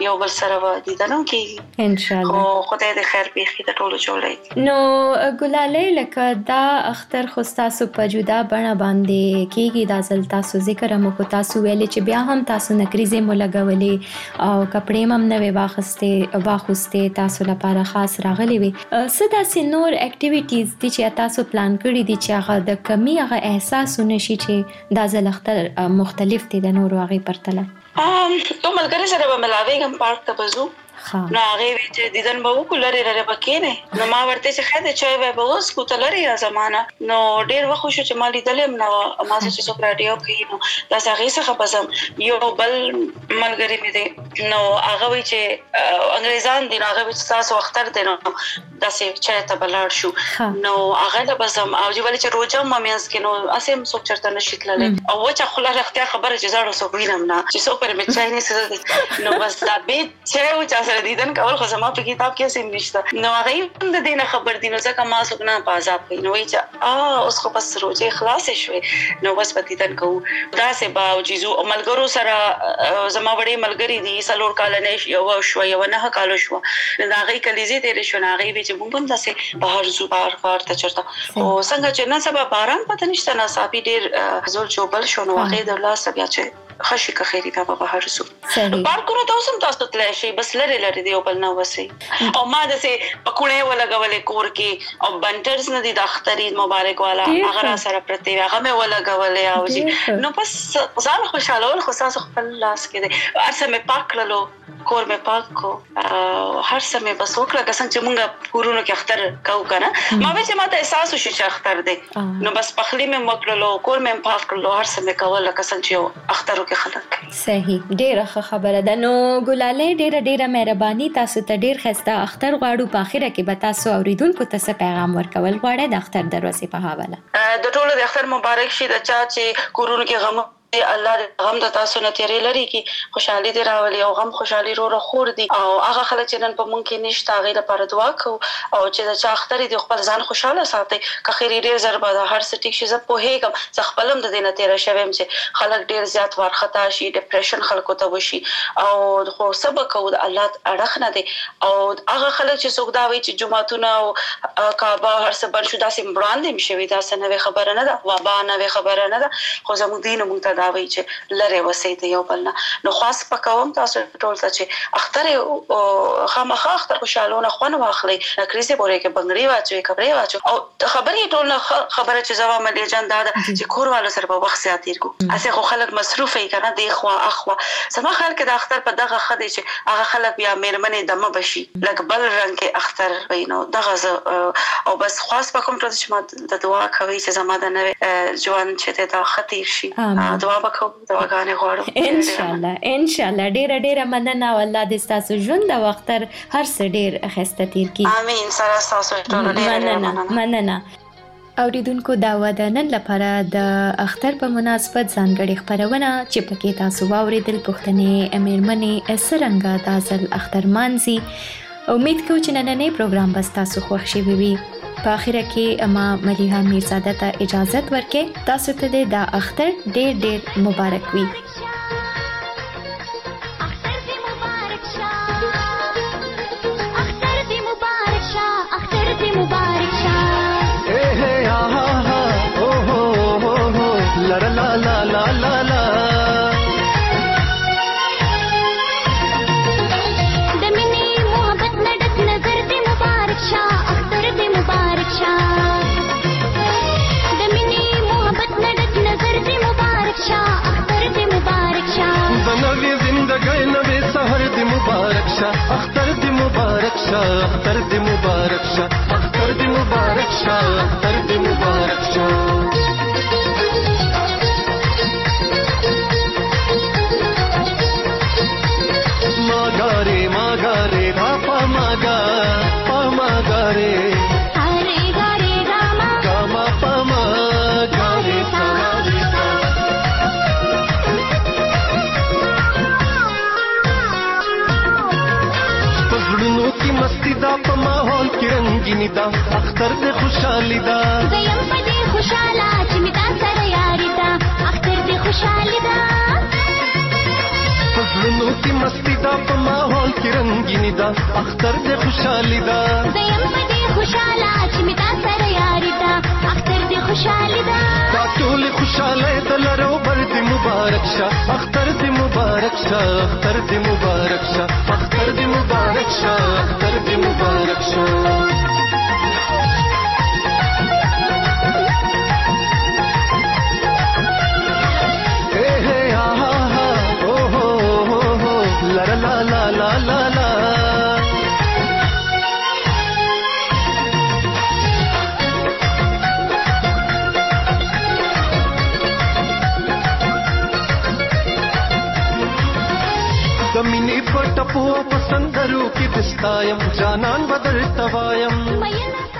یو بل سره دیدنو کیږي ان شاء الله. او خدای دې خیر پیخي د ټولو جوړي. نو ګلالۍ لکه دا اختر خو تاسو په جدا بڼه باندې کیږي، دا ځل تاسو ذکر هم کو تاسو ویلې چې بیا هم تاسو نکریزه مو لګولې او کپڑے هم نوې واخسته واخسته تاسو لپاره خاص راغلي وي. سدا سي نور اکټیویټیز دي چې تاسو پلان کړی دي چې هغه د کمی هغه احساس ونشي چې دا ځل اختر مختلف دي د نور واغې پرتله؟ ام تو ملګری سره به ملاوي هم پارک ته بزو نو هغه وی دیدن به وکولري لري پکې نه نو ما ورته چې خاله چای به بوس کو تلري زمانہ نو ډیر وخت شو چې مالي دلم نو ما چې څوک راډیو کوي نو دا څنګه څه خبرم یو بل ملګری مې دي نو هغه وی چې انګريزان دي هغه وی تاسو اختر دي نو داسې چای ته بلار شو نو هغه د بسم او چې ولې چې روزه مامینس کې نو اسیم څوک چرته نشیتل او چې خلک اختیار خبره چې زړه سو وینم نه چې څوک پر مې چای نه سره نو بس دا به چای او چا سره دیدن کول خو زما په کتاب کې سم نشته نو هغه د دینه خبر دي نو ځکه ما څوک نه پازاب کوي نو چې ا اوس خو بس روزه خلاص شوي نو بس په دیدن کو دا سه باوجود عملګرو سره زما وړي ملګری دي سلور کال نه یو شو یو نه کال شو دا هغه کلیزه تیر شو نه هغه چې موږ هم داسې بهر زو بهر کار ته چرته او څنګه چې نه سبا باران پته نشته نه صافي ډیر زول چوبل شو نو هغه د الله سبا چې خشي که خیری په بهر زو پارکونو ته اوسم تاسو تلای شي بس لری لری دی بل نه وسی او ما دسه پکوړې ولګولې کور کې او بنټرز نه دي د اخترې مبارک والا هغه سره پرتی هغه مې ولګولې او جی نو بس ځان خوشاله ول خو تاسو خپل لاس کې دي ارسه مې پاک کړلو کور مې پاک کو هر څه مې بس وکړه که څنګه چې مونږ کورونو کې اختر کوو کنه ما به چې ماته احساس وشي چې اختر دی نو بس پخلی مې وکړلو کور مې پاک کړلو هر څه مې کول که څنګه چې اختر خلک صحیح ډیره خبره ده. نو ګلالۍ ډیره ډیره مهرباني تاسو ته ډیر خسته اختر غواړو په اخره کې به تاسو اوریدونکو ته پیغام ورکول غواړئ د اختر دروازې په حواله د ټولو د اختر مبارک شي د چا چې کورونو کې غم الله دې غم د تاسو نه تیرې لري کی خوشحالي دې راولي او غم خوشحالي رو خور دي او هغه خلک چې نن په مونږ کې نشته هغه لپاره دعا کوو او چې د چا اختر دې خپل ځان خوشاله ساتي که خیر ډیر ضربه ده هر څه ټیک شي زه په هیګم زه خپلم د دې نه تیر شوم چې خلک ډیر زیات ورختا شي ډیپریشن خلکو ته وشي او خو سبق او د الله اړه نه دي او هغه خلک چې څوک دا وي چې جمعهتون او کعبه هر څه بل شو داسې وړاندې مشوي دا څه خبره نه ده وبا نه خبره نه ده خو زموږ دین مونږ دا وی چې لره وسیته یو بل نه نو خاص پکوم تاسو ټول ته چې اختر خامخا اختر خوشالونه خونه واخلي کریزه بوره کې بنگړي واچوي کپړې واچو او خبرې ټول خبره چې زوا ملي جان دا چې کورواله سره په وخت زیاتیر کو اسه خو خلک مصروف ای کنه دی خو اخوا سما خلک د اختر په دغه خدي چې هغه خلک بیا مېرمنې دمه بشي لکه بل رنگ کې اختر وینو دغه او بس خاص پکوم ته چې ما د دعا کوي چې زما د نوې ژوند چې دا خطیر شي دعا وکړو دواګانې غواړم ان شاء الله ان شاء الله ډیره ډیره مننه والله د تاسو ژوند د وختر هر څه ډیر خسته تیر کی امين سره تاسو ټول ډیره مننه مننه اوریدونکو دا و د نن لپاره د اختر په مناسبت ځانګړي خبرونه چې پکې تاسو واوریدل پښتنې امیرمنې سرنګا دازل اختر مانزي امید کوم چې نننې پروګرام بس تاسو خوښ شي وي په اخره کې اما ملیحه میرزاده ته اجازه ورکړه تاسو ته د اختر ډېر ډېر مبارک وي اختر دې مبارک شه اختر دې مبارک شه اختر دې مبارک شه اے ہے ها ها او هو هو لا لا لا لا لا لا مبارک شاه اختر دې مبارک شاه اختر دې مبارک شاه اختر دې مبارک شاه اختر دې مبارک شاه ماګاره ماګاره پاپا ماګا پاماګاره اره ګاره ګاما ګاما پاما ګاره ساوي مستی دا په ماحول کې رنگینی دا اختر دې خوشحالي دا زیم په دې خوشاله چې می تا سره یاري دا اختر دې خوشحالي دا په زړونو کې مستی دا په ماحول کې رنگینی دا اختر دې خوشحالي دا زیم دې خوشاله چې می تا سره یاري دا اختر دې خوشحالي دا دا ټول خوشاله دلرو بر دې مبارک شه اختر دې مبارک شه اختر دې مبارک شه اختر دې مبارک شه اختر دې مبارک شه زمینی پټپو پسندرو کې دستایم جانان بدل توایم